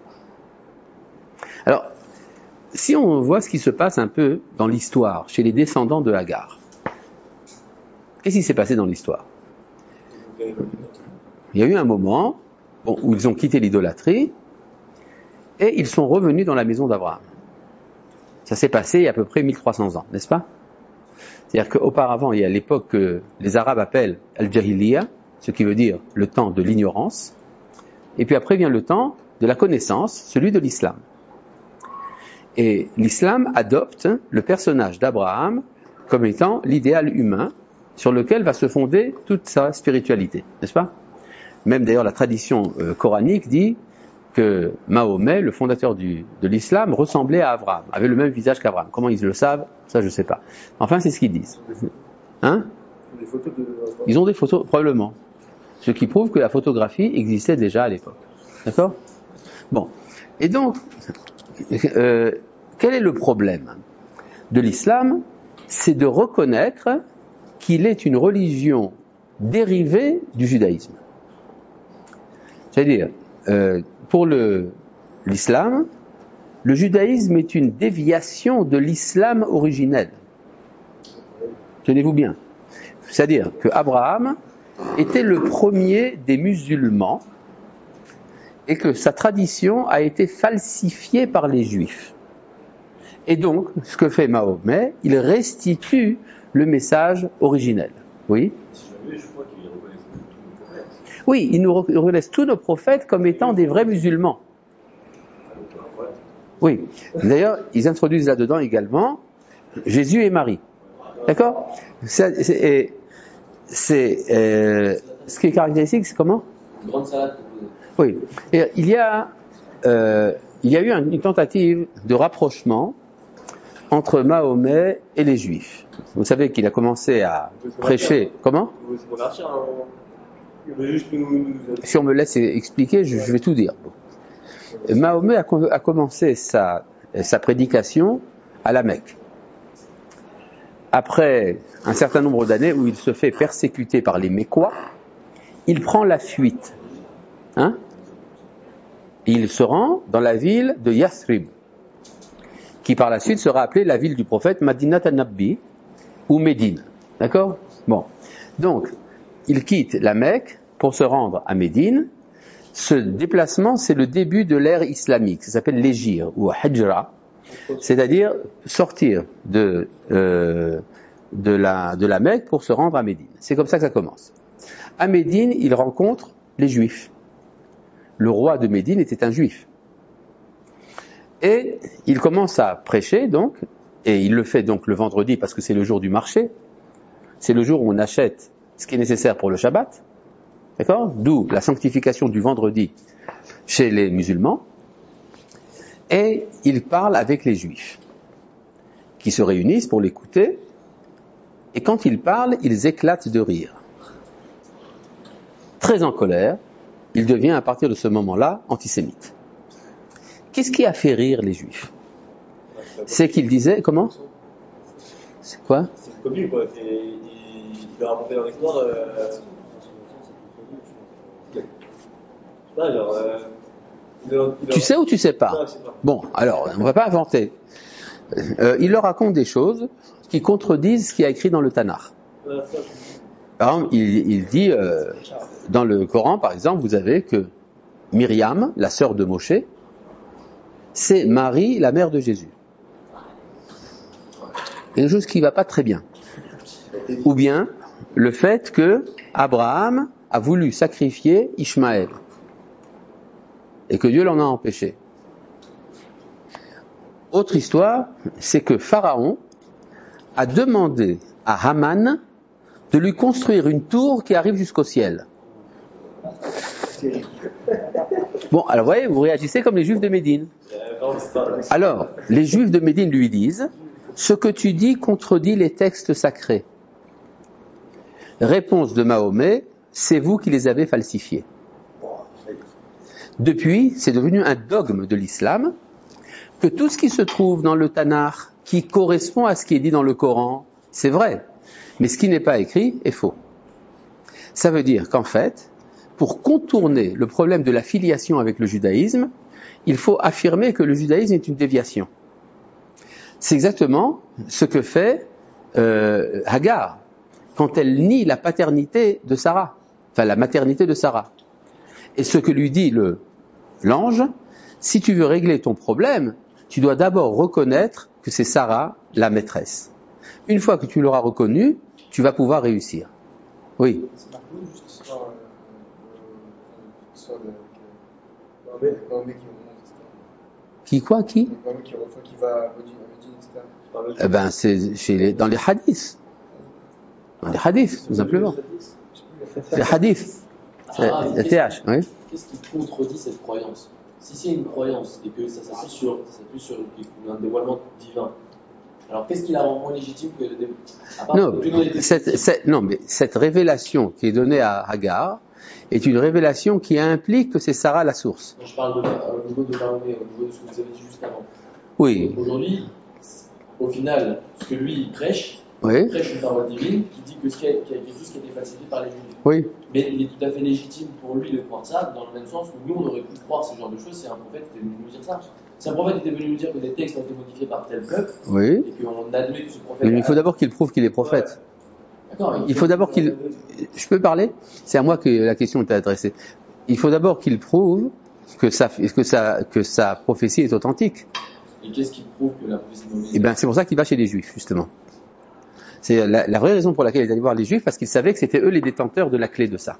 A: Alors, si on voit ce qui se passe un peu dans l'histoire, chez les descendants de Hagar, qu'est-ce qui s'est passé dans l'histoire? Il y a eu un moment bon, où ils ont quitté l'idolâtrie et ils sont revenus dans la maison d'Abraham. Ça s'est passé il y a à peu près mille trois cents ans, n'est-ce pas? C'est-à-dire qu'auparavant, il y a l'époque que les Arabes appellent Al-Jahiliya, ce qui veut dire le temps de l'ignorance, et puis après vient le temps de la connaissance, celui de l'islam. Et l'islam adopte le personnage d'Abraham comme étant l'idéal humain sur lequel va se fonder toute sa spiritualité, n'est-ce pas? Même d'ailleurs la tradition euh, coranique dit que Mahomet, le fondateur du, de l'islam, ressemblait à Abraham, avait le même visage qu'Abraham. Comment ils le savent? Ça je sais pas. Enfin c'est ce qu'ils disent. Hein?
D: Des photos de...
A: Ils ont des photos, probablement. Ce qui prouve que la photographie existait déjà à l'époque. D'accord? Bon. Et donc, euh, quel est le problème de l'islam? C'est de reconnaître qu'il est une religion dérivée du judaïsme. C'est-à-dire, euh, pour le, l'islam, le judaïsme est une déviation de l'islam originel. Tenez-vous bien. C'est-à-dire que Abraham était le premier des musulmans et que sa tradition a été falsifiée par les juifs. Et donc, ce que fait Mahomet, il restitue le message originel. Oui? Oui, il nous reconnaissent tous nos prophètes comme étant des vrais musulmans. Oui. D'ailleurs, ils introduisent là-dedans également Jésus et Marie. D'accord? C'est, c'est, c'est euh, ce qui est caractéristique, c'est comment?
F: Une grande salade.
A: Oui. Et il y a euh, il y a eu un, une tentative de rapprochement entre Mahomet et les Juifs. Vous savez qu'il a commencé à prêcher. Comment?
D: C'est mon archer, hein. Il veut juste nous, nous...
A: Si on me laisse expliquer, je, je vais tout dire. Mahomet a, a commencé sa, sa prédication à la Mecque. Après un certain nombre d'années où il se fait persécuter par les Mécois, il prend la fuite. Hein? Il se rend dans la ville de Yathrib, qui par la suite sera appelée la ville du prophète Madinat an-Nabbi, ou Médine. D'accord? Bon. Donc, il quitte la Mecque pour se rendre à Médine. Ce déplacement, c'est le début de l'ère islamique. Ça s'appelle l'Hégire, ou Hijra, c'est-à-dire sortir de, euh, de, la, de la Mecque pour se rendre à Médine. C'est comme ça que ça commence. À Médine, il rencontre les Juifs. Le roi de Médine était un Juif. Et il commence à prêcher, donc, et il le fait donc le vendredi parce que c'est le jour du marché. C'est le jour où on achète ce qui est nécessaire pour le Shabbat. D'accord? D'où la sanctification du vendredi chez les musulmans. Et il parle avec les Juifs, qui se réunissent pour l'écouter. Et quand il parle, ils éclatent de rire. Très en colère, il devient à partir de ce moment-là antisémite. Qu'est-ce qui a fait rire les Juifs? C'est qu'il disait, comment? C'est quoi?
D: C'est le comique, quoi. C'est, il, il a raconté leur histoire. Euh... Non, genre, euh... il leur, il leur...
A: Tu sais ou tu sais pas?
D: Non, je sais pas.
A: Bon, alors, on ne va pas inventer. Euh, il leur raconte des choses qui contredisent ce qu'il y a écrit dans le Tanakh.
D: Ouais, ça,
A: Par exemple, il, il dit, euh, dans le Coran, par exemple, vous avez que Myriam, la sœur de Moshe, c'est Marie, la mère de Jésus. Quelque chose qui ne va pas très bien. Ou bien, le fait que Abraham a voulu sacrifier Ishmaël et que Dieu l'en a empêché. Autre histoire, c'est que Pharaon a demandé à Haman de lui construire une tour qui arrive jusqu'au ciel. Bon, alors vous voyez, vous réagissez comme les Juifs de Médine. Alors, les Juifs de Médine lui disent, ce que tu dis contredit les textes sacrés. Réponse de Mahomet, c'est vous qui les avez falsifiés. Depuis, c'est devenu un dogme de l'islam que tout ce qui se trouve dans le Tanakh, qui correspond à ce qui est dit dans le Coran, c'est vrai. Mais ce qui n'est pas écrit est faux. Ça veut dire qu'en fait, pour contourner le problème de la filiation avec le judaïsme, il faut affirmer que le judaïsme est une déviation. C'est exactement ce que fait euh, Hagar, quand elle nie la paternité de Sarah, enfin la maternité de Sarah. Et ce que lui dit le, l'ange, si tu veux régler ton problème, tu dois d'abord reconnaître que c'est Sarah la maîtresse. Une fois que tu l'auras reconnu, tu vas pouvoir réussir. Oui.
E: C'est marqué juste l'histoire, euh, l'histoire de Mahomet, Mahomet qui remonte, et cetera.
A: Qui quoi, qui?
E: Mahomet qui, enfin, qui va à Médine, à Médine, et cetera.
A: Eh ben, c'est chez les, dans les hadiths. Dans les hadiths, tout simplement. Les hadiths.
F: Ah,
A: C'est T H, oui.
F: Qu'est-ce qui contredit cette croyance? Si c'est une croyance et que ça s'appuie sur, ça s'appuie sur un dévoilement divin, alors qu'est-ce qui la rend moins légitime que de, à part
A: Non,
F: de
A: cette, cette, non, mais cette révélation qui est donnée à Hagar est une révélation qui implique que c'est Sarah la source.
F: Je parle de, au niveau de Mahomet, au niveau de ce que vous avez dit juste avant.
A: Oui.
F: Aujourd'hui, au final, ce que lui il prêche,
A: Oui.
F: il prêche une parole divine qui dit que ce qui a, qui a été tout ce qui a été falsifié par les Juifs.
A: Oui.
F: Mais il est tout à fait légitime pour lui de croire ça, dans le même sens où nous on aurait pu croire ce genre de choses si un prophète était venu nous dire ça. Si un prophète était venu nous dire que des textes ont été modifiés par tel peuple,
A: Oui.
F: et qu'on admet que ce prophète.
A: Mais il faut d'abord qu'il prouve qu'il est prophète.
F: D'accord.
A: Il faut d'abord qu'il. Je peux parler? C'est à moi que la question est adressée. Il faut d'abord qu'il prouve que sa, que sa, que sa prophétie est authentique.
F: Et qu'est-ce qui prouve que la prophétie est mauvaise?
A: Eh bien, c'est pour ça qu'il va chez les Juifs, justement. C'est la, la vraie raison pour laquelle il est allé voir les Juifs, parce qu'il savait que c'était eux les détenteurs de la clé de ça.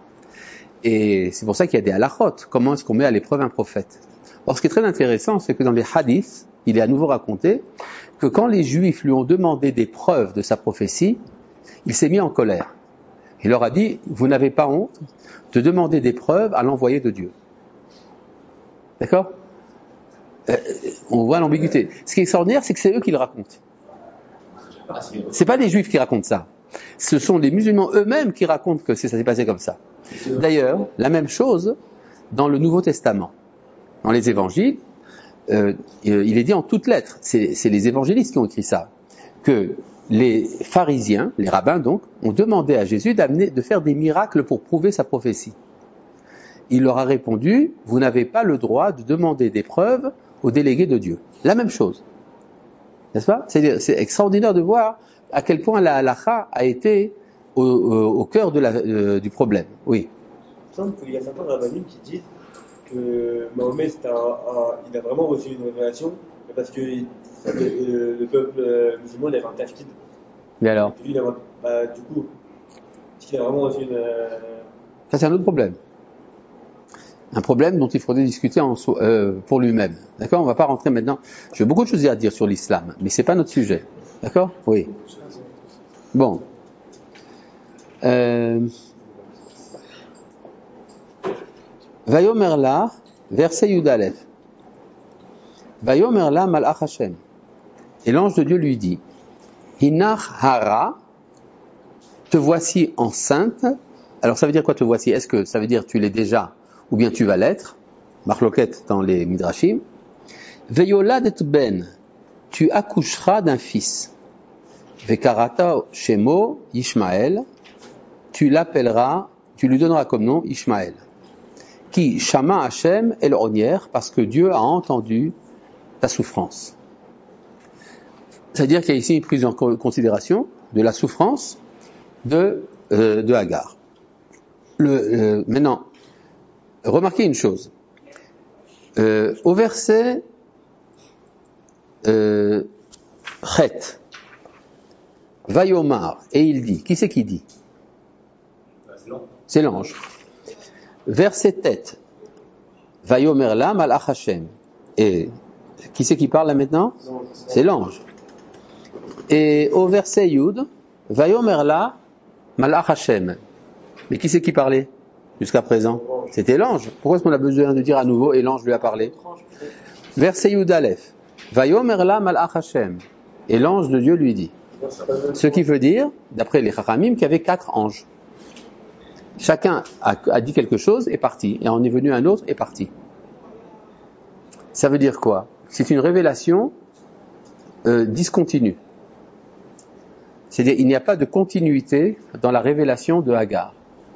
A: Et c'est pour ça qu'il y a des halachot. Comment est-ce qu'on met à l'épreuve un prophète? Or, ce qui est très intéressant, c'est que dans les hadiths, il est à nouveau raconté que quand les Juifs lui ont demandé des preuves de sa prophétie, il s'est mis en colère. Il leur a dit, vous n'avez pas honte de demander des preuves à l'envoyé de Dieu. D'accord? euh, On voit l'ambiguïté. Ce qui est extraordinaire, c'est que c'est eux qui le racontent. C'est pas les juifs qui racontent ça. Ce sont les musulmans eux-mêmes qui racontent que ça s'est passé comme ça. D'ailleurs, la même chose dans le Nouveau Testament. Dans les évangiles, euh, il est dit en toutes lettres, c'est, c'est les évangélistes qui ont écrit ça, que les pharisiens, les rabbins donc, ont demandé à Jésus d'amener, de faire des miracles pour prouver sa prophétie. Il leur a répondu, vous n'avez pas le droit de demander des preuves aux délégués de Dieu. La même chose. N'est-ce pas? C'est, c'est extraordinaire de voir à quel point la halakha a été au, au, au cœur de la, euh, du problème. Oui.
D: Il me semble qu'il y a certains rabbinim qui disent que Mahomet, c'est un, un, il a vraiment reçu une révélation, parce que il, le, le peuple musulman, il avait un tafkid.
A: Mais alors?
D: Lui, il a, bah, du coup, est-ce qu'il a vraiment reçu une... Euh...
A: Ça, c'est un autre problème. Un problème dont il faudrait discuter en, euh, pour lui-même. D'accord? On ne va pas rentrer maintenant. J'ai beaucoup de choses à dire sur l'islam, mais c'est pas notre sujet. D'accord? Oui. Bon. Euh... Vayomer la, verset Yudalef. Vayomer la malach Hashem. Et l'ange de Dieu lui dit, Hinach hara, te voici enceinte. Alors ça veut dire quoi te voici? Est-ce que ça veut dire tu l'es déjà ou bien tu vas l'être? Marloquette dans les Midrashim. Veyolad et ben, tu accoucheras d'un fils. Vekarata shemo Ishmael, tu l'appelleras, tu lui donneras comme nom Ishmael. Qui Shama Hashem El Onier, parce que Dieu a entendu ta souffrance. C'est-à-dire qu'il y a ici une prise en considération de la souffrance de, euh, de Hagar. Le, euh, maintenant, remarquez une chose. Euh, au verset euh, Chet, Vayomar, et il dit, qui c'est qui dit? C'est l'ange. Verset tête, Vayomer la malach Hashem. Et qui c'est qui parle là maintenant? C'est l'ange. Et au verset Yud, Vayomer la malach Hashem. Mais qui c'est qui parlait jusqu'à présent? C'était l'ange. Pourquoi est-ce qu'on a besoin de dire à nouveau et l'ange lui a parlé? Verset Yud Aleph, Vayomer la malach Hashem. Et l'ange de Dieu lui dit. Ce qui veut dire, d'après les Chachamim, qu'il y avait quatre anges. Chacun a, a dit quelque chose et parti, et en est venu un autre et parti. Ça veut dire quoi? C'est une révélation euh, discontinue. C'est-à-dire il n'y a pas de continuité dans la révélation de Hagar.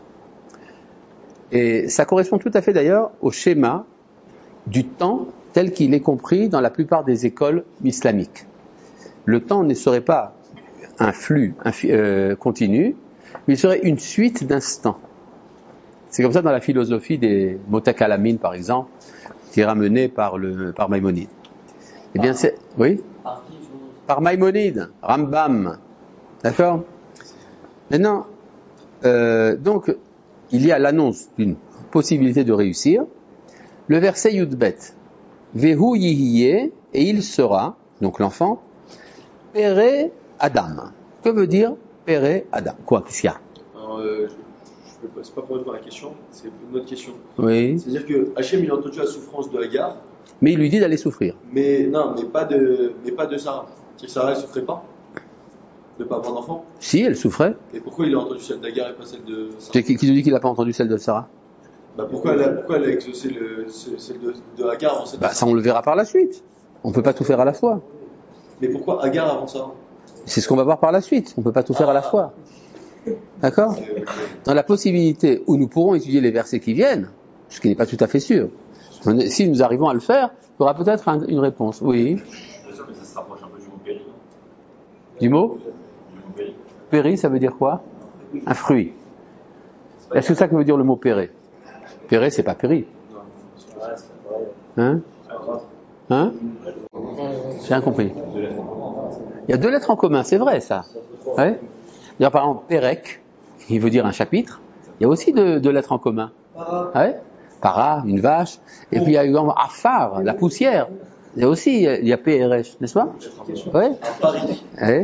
A: Et ça correspond tout à fait d'ailleurs au schéma du temps tel qu'il est compris dans la plupart des écoles islamiques. Le temps ne serait pas un flux euh, continu, mais il serait une suite d'instants. C'est comme ça dans la philosophie des Motakalamin, par exemple, qui est ramenée par, le, par Maïmonide. Eh bien, c'est... Oui? Par Maïmonide, Rambam. D'accord? Maintenant, euh, donc, il y a l'annonce d'une possibilité de réussir. Le verset Yudbet. Vehu yihiye, et il sera, donc l'enfant, Pere Adam. Que veut dire Pere Adam? Quoi, qu'est-ce qu'il y a?
F: Alors, euh, je, je, c'est pas pour répondre à la question, c'est une autre question.
A: Oui.
F: C'est-à-dire que Hachem, il a entendu la souffrance de Hagar.
A: Mais il lui dit d'aller souffrir.
F: Mais non, mais pas de, mais pas de Sarah. C'est que Sarah, elle souffrait pas de ne pas avoir d'enfant.
A: Si, elle souffrait.
F: Et pourquoi il a entendu celle d'Hagar et pas celle de Sarah?
A: Qui, qui nous dit qu'il n'a pas entendu celle de Sarah?
F: Bah pourquoi, elle a, pourquoi elle a exaucé le, celle de, de Hagar avant celle de
A: Bah
F: Sarah?
A: ça on le verra par la suite. On ne peut pas tout faire à la fois.
F: Mais pourquoi Hagar avant Sarah?
A: C'est ce qu'on va voir par la suite. On ne peut pas tout faire à la fois. D'accord? Dans la possibilité où nous pourrons étudier les versets qui viennent, ce qui n'est pas tout à fait sûr, si nous arrivons à le faire, il y aura peut-être un, une réponse. Oui.
C: Bien sûr, mais ça se rapproche un peu du mot péri.
A: Du mot?
C: Du mot péri.
A: Péri, ça veut dire quoi? Un fruit. Est-ce que c'est ça que veut dire le mot péré? Péré, c'est pas péri. Hein? Hein? J'ai rien compris. Il y a deux lettres en commun, c'est vrai ça. Ouais. Il y a par exemple Pérec, qui veut dire un chapitre. Il y a aussi deux, deux lettres en commun. Ouais. Para, une vache. Et puis il y a eu Afar, la poussière. Il y a aussi, il y a P R H, n'est-ce pas? Ouais. Ouais.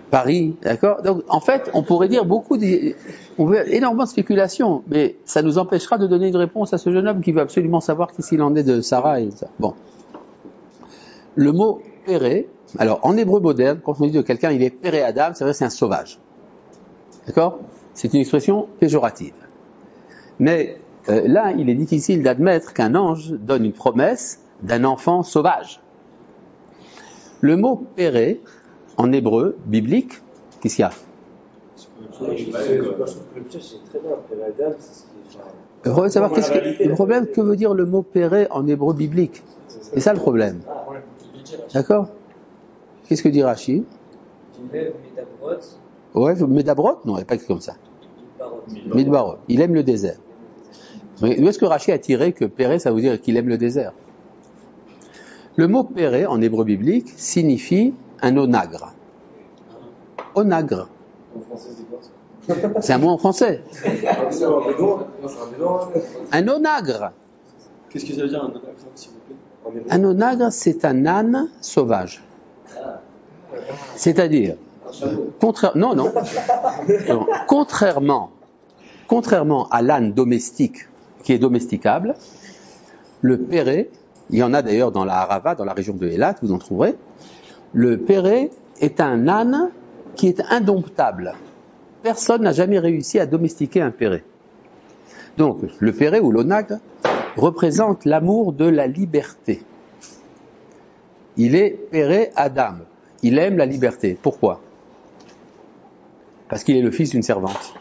A: Paris, d'accord? Donc, en fait, on pourrait dire beaucoup de, on veut énormément de spéculation, mais ça nous empêchera de donner une réponse à ce jeune homme qui veut absolument savoir qu'est-ce qu'il en est de Sarah et ça. Bon. Le mot péré, alors, en hébreu moderne, quand on dit de quelqu'un, il est péré Adam, c'est vrai, c'est un sauvage. D'accord? C'est une expression péjorative. Mais, euh, là, il est difficile d'admettre qu'un ange donne une promesse d'un enfant sauvage. Le mot péré, en hébreu, biblique, qu'est-ce qu'il y a? Le problème, savoir qu'est-ce que, le problème, que veut dire le mot péré en hébreu biblique? C'est ça le problème. D'accord? Qu'est-ce que dit Rashi? Ouais, Médabrot? Non, il n'y a pas écrit comme ça. Midbarot. Il aime le désert. Mais où est-ce que Rashi a tiré que péré, ça veut dire qu'il aime le désert? Le mot péré, en hébreu biblique, signifie un onagre. Onagre. C'est un mot en français. Un onagre.
F: Qu'est-ce que ça veut dire un onagre, s'il vous plaît?
A: Un onagre, c'est un âne sauvage. C'est-à-dire, contraire, non, non, non, contrairement, contrairement à l'âne domestique, qui est domesticable, le péré, il y en a d'ailleurs dans la Harava, dans la région de Eilat, vous en trouverez, le péré est un âne qui est indomptable. Personne n'a jamais réussi à domestiquer un péré. Donc, le péré ou l'onagre représente l'amour de la liberté. Il est péré Adam. Il aime la liberté. Pourquoi? Parce qu'il est le fils d'une servante.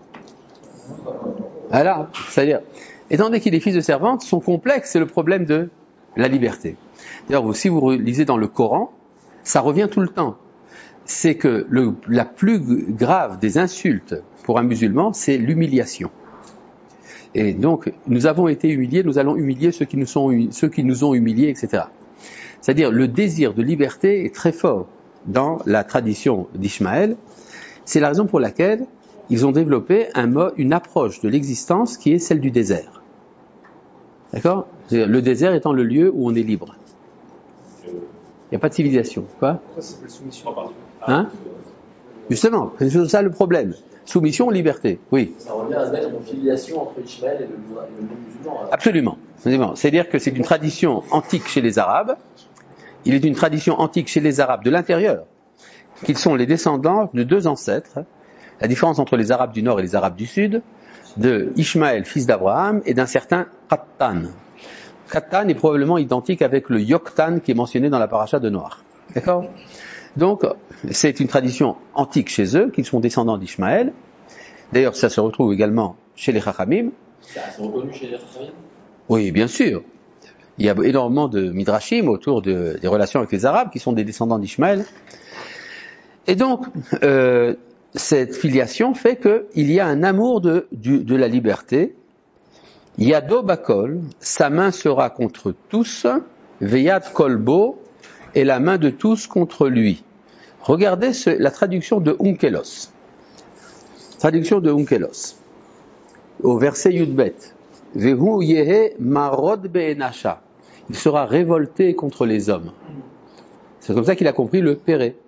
A: Voilà, c'est-à-dire, étant donné qu'il est fils de servante, son complexe, c'est le problème de la liberté. D'ailleurs, si vous lisez dans le Coran, ça revient tout le temps. C'est que le, la plus grave des insultes pour un musulman, c'est l'humiliation. Et donc, nous avons été humiliés, nous allons humilier ceux qui nous, sont, ceux qui nous ont humiliés, et cetera. C'est-à-dire, le désir de liberté est très fort dans la tradition d'Ishmaël. C'est la raison pour laquelle ils ont développé un mode, une approche de l'existence qui est celle du désert. D'accord? C'est-à-dire, le désert étant le lieu où on est libre. Il n'y a pas de civilisation. Quoi? Hein? Justement, c'est ça le problème. Soumission, liberté. Oui.
F: Ça revient à mettre une filiation entre Ishmaël et le, et le monde musulman. Alors.
A: Absolument. C'est-à-dire que c'est une tradition antique chez les Arabes. Il est une tradition antique chez les Arabes de l'intérieur, qu'ils sont les descendants de deux ancêtres. La différence entre les Arabes du Nord et les Arabes du Sud, de Ishmaël, fils d'Abraham, et d'un certain Qattan. Qattan est probablement identique avec le Yoktan qui est mentionné dans la paracha de Noach. D'accord? Donc, c'est une tradition antique chez eux, qu'ils sont descendants d'Ishmaël. D'ailleurs, ça se retrouve également chez les Chachamim.
F: C'est reconnu chez les Chachamim?
A: Oui, bien sûr. Il y a énormément de midrashim autour de, des relations avec les Arabes qui sont des descendants d'Ishmaël. Et donc, euh, cette filiation fait qu'il y a un amour de, du, de la liberté. Yado bakol, sa main sera contre tous, veyad kolbo, et la main de tous contre lui. Regardez ce, la traduction de Onkelos. Traduction de Onkelos. Au verset Yudbet. Vehu yehe marod be'enasha. Il sera révolté contre les hommes. C'est comme ça qu'il a compris le péré.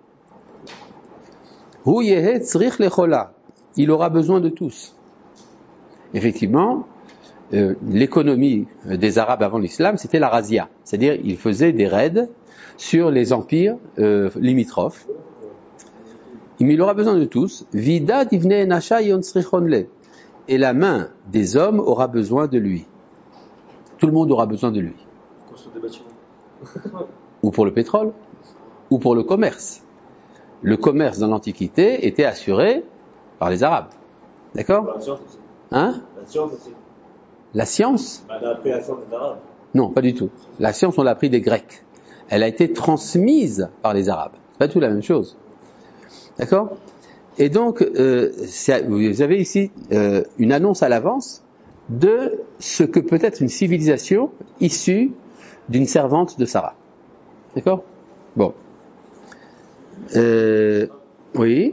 A: Hu yehe tzrich lechola. Il aura besoin de tous. Effectivement, euh, l'économie des Arabes avant l'islam, c'était la razzia. C'est-à-dire, ils faisaient des raids sur les empires euh, limitrophes. Mais il aura besoin de tous. Vida divne enasha yon tzrichonle. Et la main des hommes aura besoin de lui. Tout le monde aura besoin de lui.
F: Construire des bâtiments.
A: Ou pour le pétrole, ou pour le commerce. Le commerce dans l'Antiquité était assuré par les Arabes. D'accord?
D: La science aussi.
A: Hein?
D: La science aussi.
A: La science?
D: Bah, on a appris la science des Arabes.
A: Non, pas du tout. La science, on l'a appris des Grecs. Elle a été transmise par les Arabes. C'est pas tout la même chose. D'accord? Et donc, euh, vous avez ici euh, une annonce à l'avance de ce que peut être une civilisation issue d'une servante de Sarah. D'accord? Bon. Euh, oui.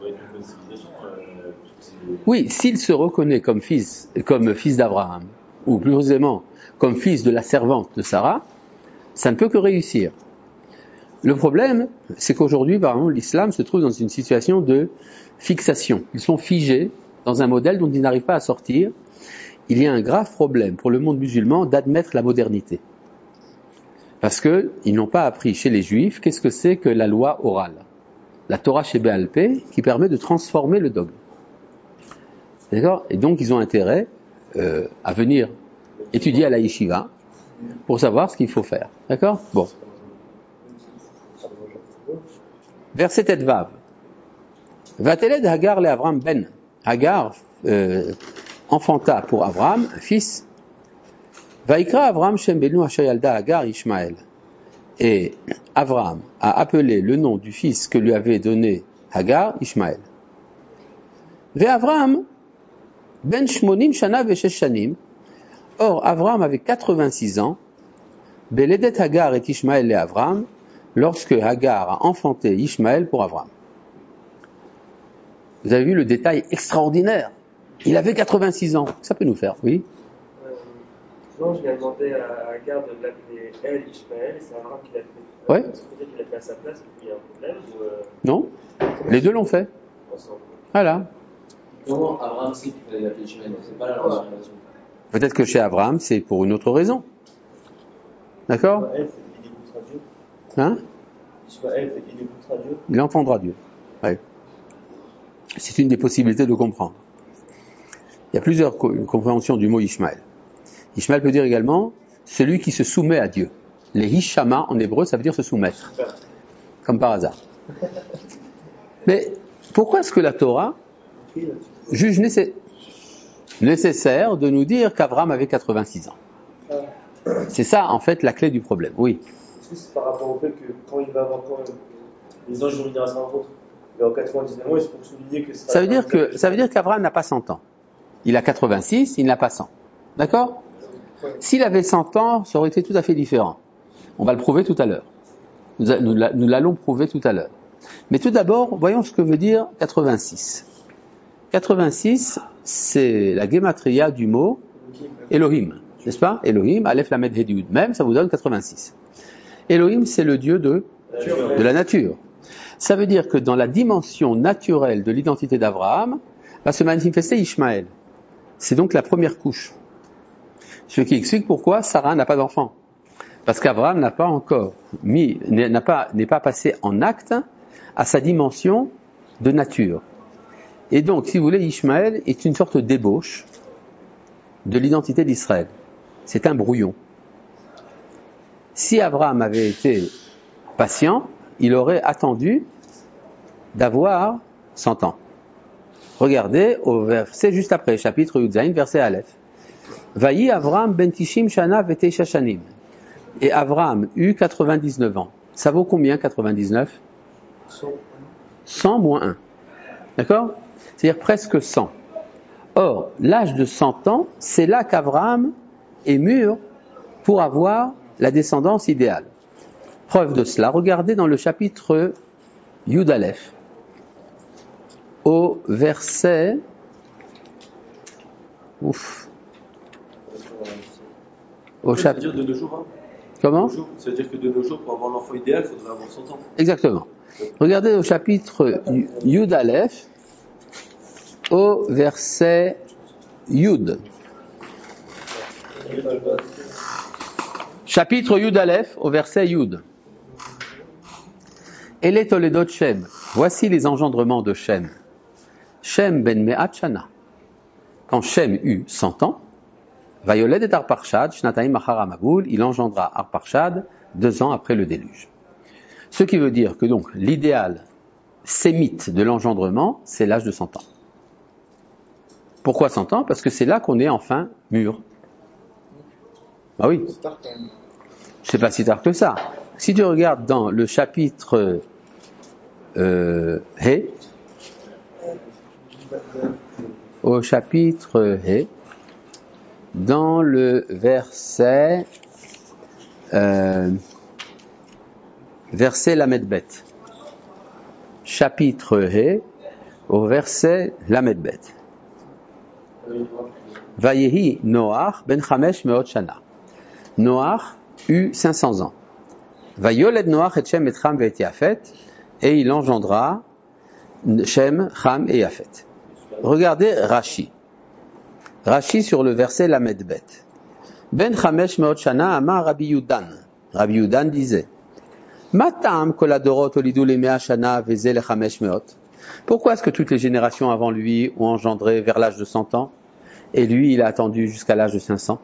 A: Oui, s'il se reconnaît comme fils, comme fils d'Abraham, ou plus précisément comme fils de la servante de Sarah, ça ne peut que réussir. Le problème, c'est qu'aujourd'hui, par exemple, l'islam se trouve dans une situation de fixation. Ils sont figés dans un modèle dont ils n'arrivent pas à sortir. Il y a un grave problème pour le monde musulman d'admettre la modernité. Parce qu'ils n'ont pas appris chez les juifs qu'est-ce que c'est que la loi orale. La Torah chez Béal Pé, qui permet de transformer le dogme. D'accord ? Et donc, ils ont intérêt euh, à venir étudier à la yeshiva pour savoir ce qu'il faut faire. D'accord ? Bon. Verset Tetvav. Vateled Hagar le Avram ben. Hagar euh, enfanta pour Avram un fils. Vaikra Avram Shem benu Hashayalda Hagar Ishmael. Et Avram a appelé le nom du fils que lui avait donné Hagar Ishmael. Ve Avram ben Shmonim Shana ve Shesh Shanim. Or Avram avait quatre-vingt-six ans. Beledet Hagar et Ishmael et Avram. Lorsque Hagar a enfanté Ishmael pour Avram. Vous avez vu le détail extraordinaire. Il avait quatre-vingt-six ans. Ça peut nous faire, oui.
D: Euh, non, je lui ai demandé à Hagar de l'appeler elle Ishmael, et c'est Avram qui l'a fait.
A: Ouais.
D: Est-ce que peut-être qu'il a fait à sa place et puis il y a un problème ou, euh,
A: Non. Les deux l'ont fait.
D: ensemble.
A: Voilà.
F: Comment Abraham sait qu'il fallait l'appeler Ishmael? C'est pas la relation.
A: Peut-être que chez Abraham, c'est pour une autre raison. D'accord?
D: Ishmael, c'est qu'il écoutera Dieu.
A: Hein?
D: Ishmael, c'est qu'il écoutera Dieu.
A: Il entendra Dieu. Ouais. C'est une des possibilités de comprendre. Il y a plusieurs co- compréhensions du mot Ishmael. Ishmael peut dire également celui qui se soumet à Dieu. Les Hishama en hébreu, ça veut dire se soumettre. Comme par hasard. Mais pourquoi est-ce que la Torah juge nécess- nécessaire de nous dire qu'Abraham avait quatre-vingt-six ans? C'est ça, en fait, la clé du problème. Oui.
D: Est-ce que c'est par rapport au fait que quand il va avoir quand les anges vont venir à sa rencontre, il aura quatre-vingt-dix-neuf ans, et c'est pour souligner que
A: Ça veut dire que, ça veut dire qu'Abraham n'a pas cent ans. Il a quatre-vingt-six, il n'a pas cent. D'accord? S'il avait cent ans, ça aurait été tout à fait différent. On va le prouver tout à l'heure. Nous, a- nous l'a- nous l'allons prouver tout à l'heure. Mais tout d'abord, voyons ce que veut dire quatre-vingt-six. quatre-vingt-six, c'est la gematria du mot Elohim. N'est-ce pas? Elohim, Aleph Lamed He Yud. Même, ça vous donne quatre-vingt-six. Elohim, c'est le Dieu de, de la nature. Ça veut dire que dans la dimension naturelle de l'identité d'Abraham, va se manifester Ishmaël. C'est donc la première couche. Ce qui explique pourquoi Sarah n'a pas d'enfant. Parce qu'Abraham n'a pas encore mis, n'a pas, n'est pas passé en acte à sa dimension de nature. Et donc, si vous voulez, Ishmaël est une sorte d'ébauche de l'identité d'Israël. C'est un brouillon. Si Abraham avait été patient, il aurait attendu d'avoir cent ans. Regardez au verset juste après, chapitre Yudzaïn, verset Aleph. Vayi Avraham ben Tishim Shana v'Teisha Shanim. Et Avraham eut quatre-vingt-dix-neuf ans. Ça vaut combien quatre-vingt-dix-neuf? cent moins un. D'accord? C'est-à-dire presque cent. Or, l'âge de cent ans, c'est là qu'Avraham est mûr pour avoir la descendance idéale. Preuve de cela, regardez dans le chapitre Yud Aleph, au verset... Ouf. Au
F: Ça veut
A: chapitre...
F: dire de nos jours, hein.
A: Comment?
F: De nos jours. Ça veut dire que de nos jours, pour avoir l'enfant idéal, il faudrait avoir cent ans.
A: Exactement. Regardez au chapitre Yud Aleph, au verset Yud. Chapitre Yud Aleph, au verset Yud. Ele Toledot Shem. Voici les engendrements de Shem. Shem ben Me'at Shana. Quand Shem eut cent ans, Vayoled et Arparchad, Shnataim Achar Hamagul, il engendra Arparchad deux ans après le déluge. Ce qui veut dire que donc l'idéal sémite de l'engendrement, c'est l'âge de cent ans. Pourquoi cent ans? Parce que c'est là qu'on est enfin mûr. Ah oui. C'est pas si tard que ça. Si tu regardes dans le chapitre euh, He, au chapitre He, dans le verset euh, verset Lamedbet, chapitre He, au verset Lamedbet. Vayehi Noach ben Chamesh Meot Shana. Noach eut cinq cents ans. Vayoled Noach et Shem et Cham et Yafet, et il engendra Shem, Cham et Yafet. Regardez Rashi. Rashi sur le verset Lamed Bet. Ben Chamesh Meot Shana Amar Rabbi Yudan. Rabbi Yudan disait Matam kol adorot olidu le mea shana veze le chamesh meot. Pourquoi est-ce que toutes les générations avant lui ont engendré vers l'âge de cent ans et lui il a attendu jusqu'à l'âge de cinq cents?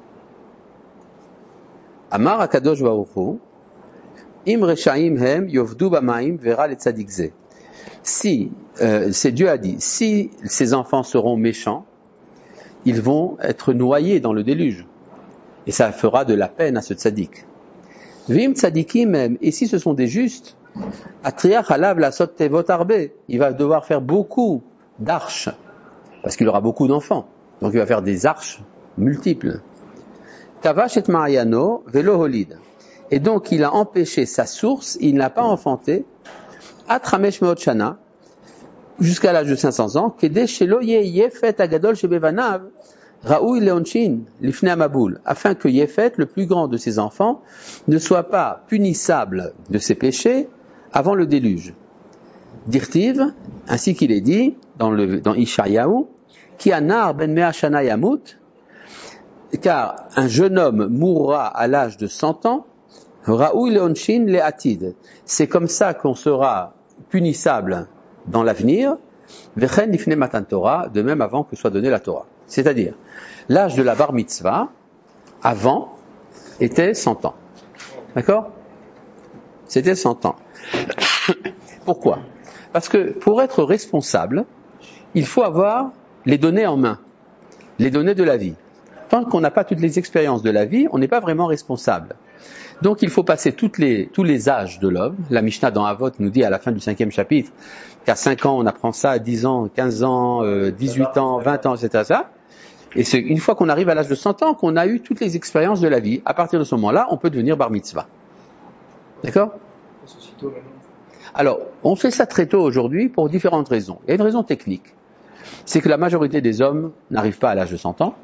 A: Amar Akadosh Baruch Hu Im reshaim hem yovdu b'maim vera le tzadik ze. Si, euh, c'est Dieu a dit, si ces enfants seront méchants, ils vont être noyés dans le déluge. Et ça fera de la peine à ce tzaddik. Vim tzadikim même, et si ce sont des justes, atriach alav la sot tevot arbe, il va devoir faire beaucoup d'arches, parce qu'il aura beaucoup d'enfants. Donc il va faire des arches multiples. Kavash et Mariano velo holid. Et donc il a empêché sa source, il n'a pas enfanté, atramesh meot shana, jusqu'à l'âge de cinq cents ans, kede shelo yefet agadol shebevanav, Raoui Leonchin, l'ifne Amaboul, afin que Yefet, le plus grand de ses enfants, ne soit pas punissable de ses péchés avant le déluge. Dirtiv, ainsi qu'il est dit dans, le, dans Ishayahu, qui anar ben mea shana yamut, car un jeune homme mourra à l'âge de cent ans, Raoui Leonchin le atid. C'est comme ça qu'on sera punissable dans l'avenir, vechen l'ifne matan Torah, de même avant que soit donnée la Torah. C'est-à-dire, l'âge de la bar mitzvah, avant, était cent ans. D'accord? C'était cent ans. Pourquoi? Parce que pour être responsable, il faut avoir les données en main, les données de la vie. Tant qu'on n'a pas toutes les expériences de la vie, on n'est pas vraiment responsable. Donc il faut passer toutes les, tous les âges de l'homme. La Mishnah dans Avot nous dit à la fin du cinquième chapitre qu'à cinq ans on apprend ça, à dix ans, quinze ans, euh, dix-huit ans, vingt ans, et cetera. Ça. Et c'est une fois qu'on arrive à l'âge de cent ans qu'on a eu toutes les expériences de la vie. À partir de ce moment-là, on peut devenir bar mitzvah. D'accord? Alors, on fait ça très tôt aujourd'hui pour différentes raisons. Il y a une raison technique. C'est que la majorité des hommes n'arrivent pas à l'âge de cent ans.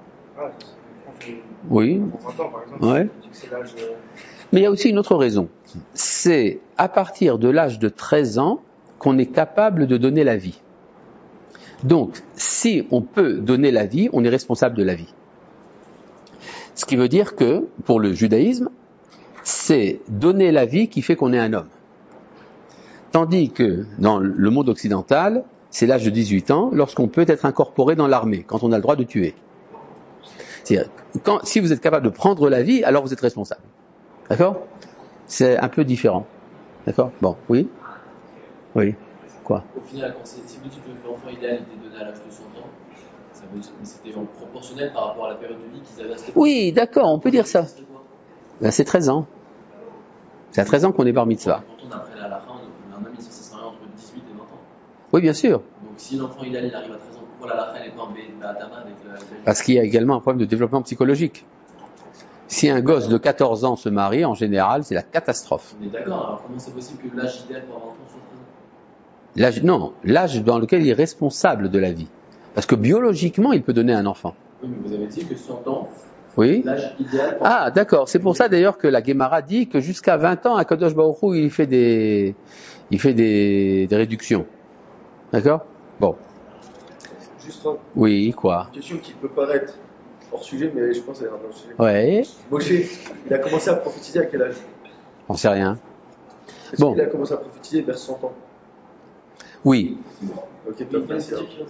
A: Oui. Ouais. Mais il y a aussi une autre raison. C'est à partir de l'âge de treize ans qu'on est capable de donner la vie. Donc, si on peut donner la vie, on est responsable de la vie. Ce qui veut dire que, pour le judaïsme, c'est donner la vie qui fait qu'on est un homme. Tandis que, dans le monde occidental, c'est l'âge de dix-huit ans, lorsqu'on peut être incorporé dans l'armée, quand on a le droit de tuer. C'est-à-dire, quand, si vous êtes capable de prendre la vie, alors vous êtes responsable. D'accord? C'est un peu différent. D'accord? Bon, oui? Oui. Quoi?
F: Au final, quand c'est, si vous dites que l'enfant idéal était donné à l'âge de cent ans, ça veut dire que c'était proportionnel par rapport à la période de vie qu'ils avaient à cette époque.
A: Oui, d'accord, on peut dire ça. Ben, c'est treize ans. C'est à treize ans qu'on est bar mitzvah.
F: Quand on apprend à la fin, on a un ami, ça serait entre dix-huit et vingt ans.
A: Oui, bien sûr.
F: Donc si l'enfant idéal il arrive à treize ans, pourquoi la fin n'est pas en Béatama avec la...
A: Parce qu'il y a également un problème de développement psychologique. Si un gosse de quatorze ans se marie, en général, c'est la catastrophe.
F: On est d'accord, alors comment c'est possible que l'âge idéal pour avoir un enfant soit treize ans?
A: L'âge, non, l'âge dans lequel il est responsable de la vie. Parce que biologiquement, il peut donner un enfant.
F: Oui, mais vous avez dit que cent ans,
A: oui.
F: L'âge idéal. Pour...
A: Ah, d'accord. C'est pour ça d'ailleurs que la Gemara dit que jusqu'à vingt ans, Akadosh Baruch Hu, il fait des, il fait des, des réductions. D'accord? Bon.
E: Juste un...
A: Oui, quoi?
E: Une question qui peut paraître hors sujet, mais je pense qu'elle est un peu hors sujet.
A: Ouais.
E: Moshe, il a commencé à prophétiser à quel âge?
A: On sait rien.
E: Est-ce
A: bon.
E: qu'il a commencé à prophétiser vers cent ans?
A: Oui.
E: Ok, top, merci.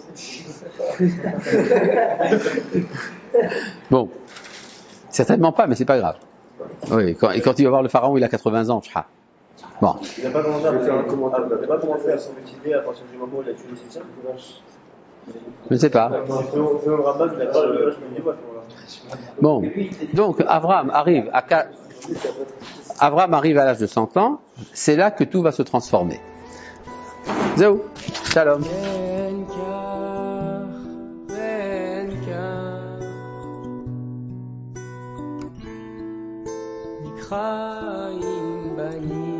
A: Bon. Certainement pas, mais c'est pas grave. Oui, quand, et quand il va voir le pharaon, il a quatre-vingts ans. Tcha. Bon.
D: Il n'a pas commencé à faire un commentaire. Il n'a pas commencé à prophétiser à partir du moment où il a tué les Égyptiens.
A: Je ne sais pas. Bon. Donc, Abraham arrive à, Abraham arrive à l'âge de cent ans. C'est là que tout va se transformer. Zéou. Shalom.
H: חיים בנים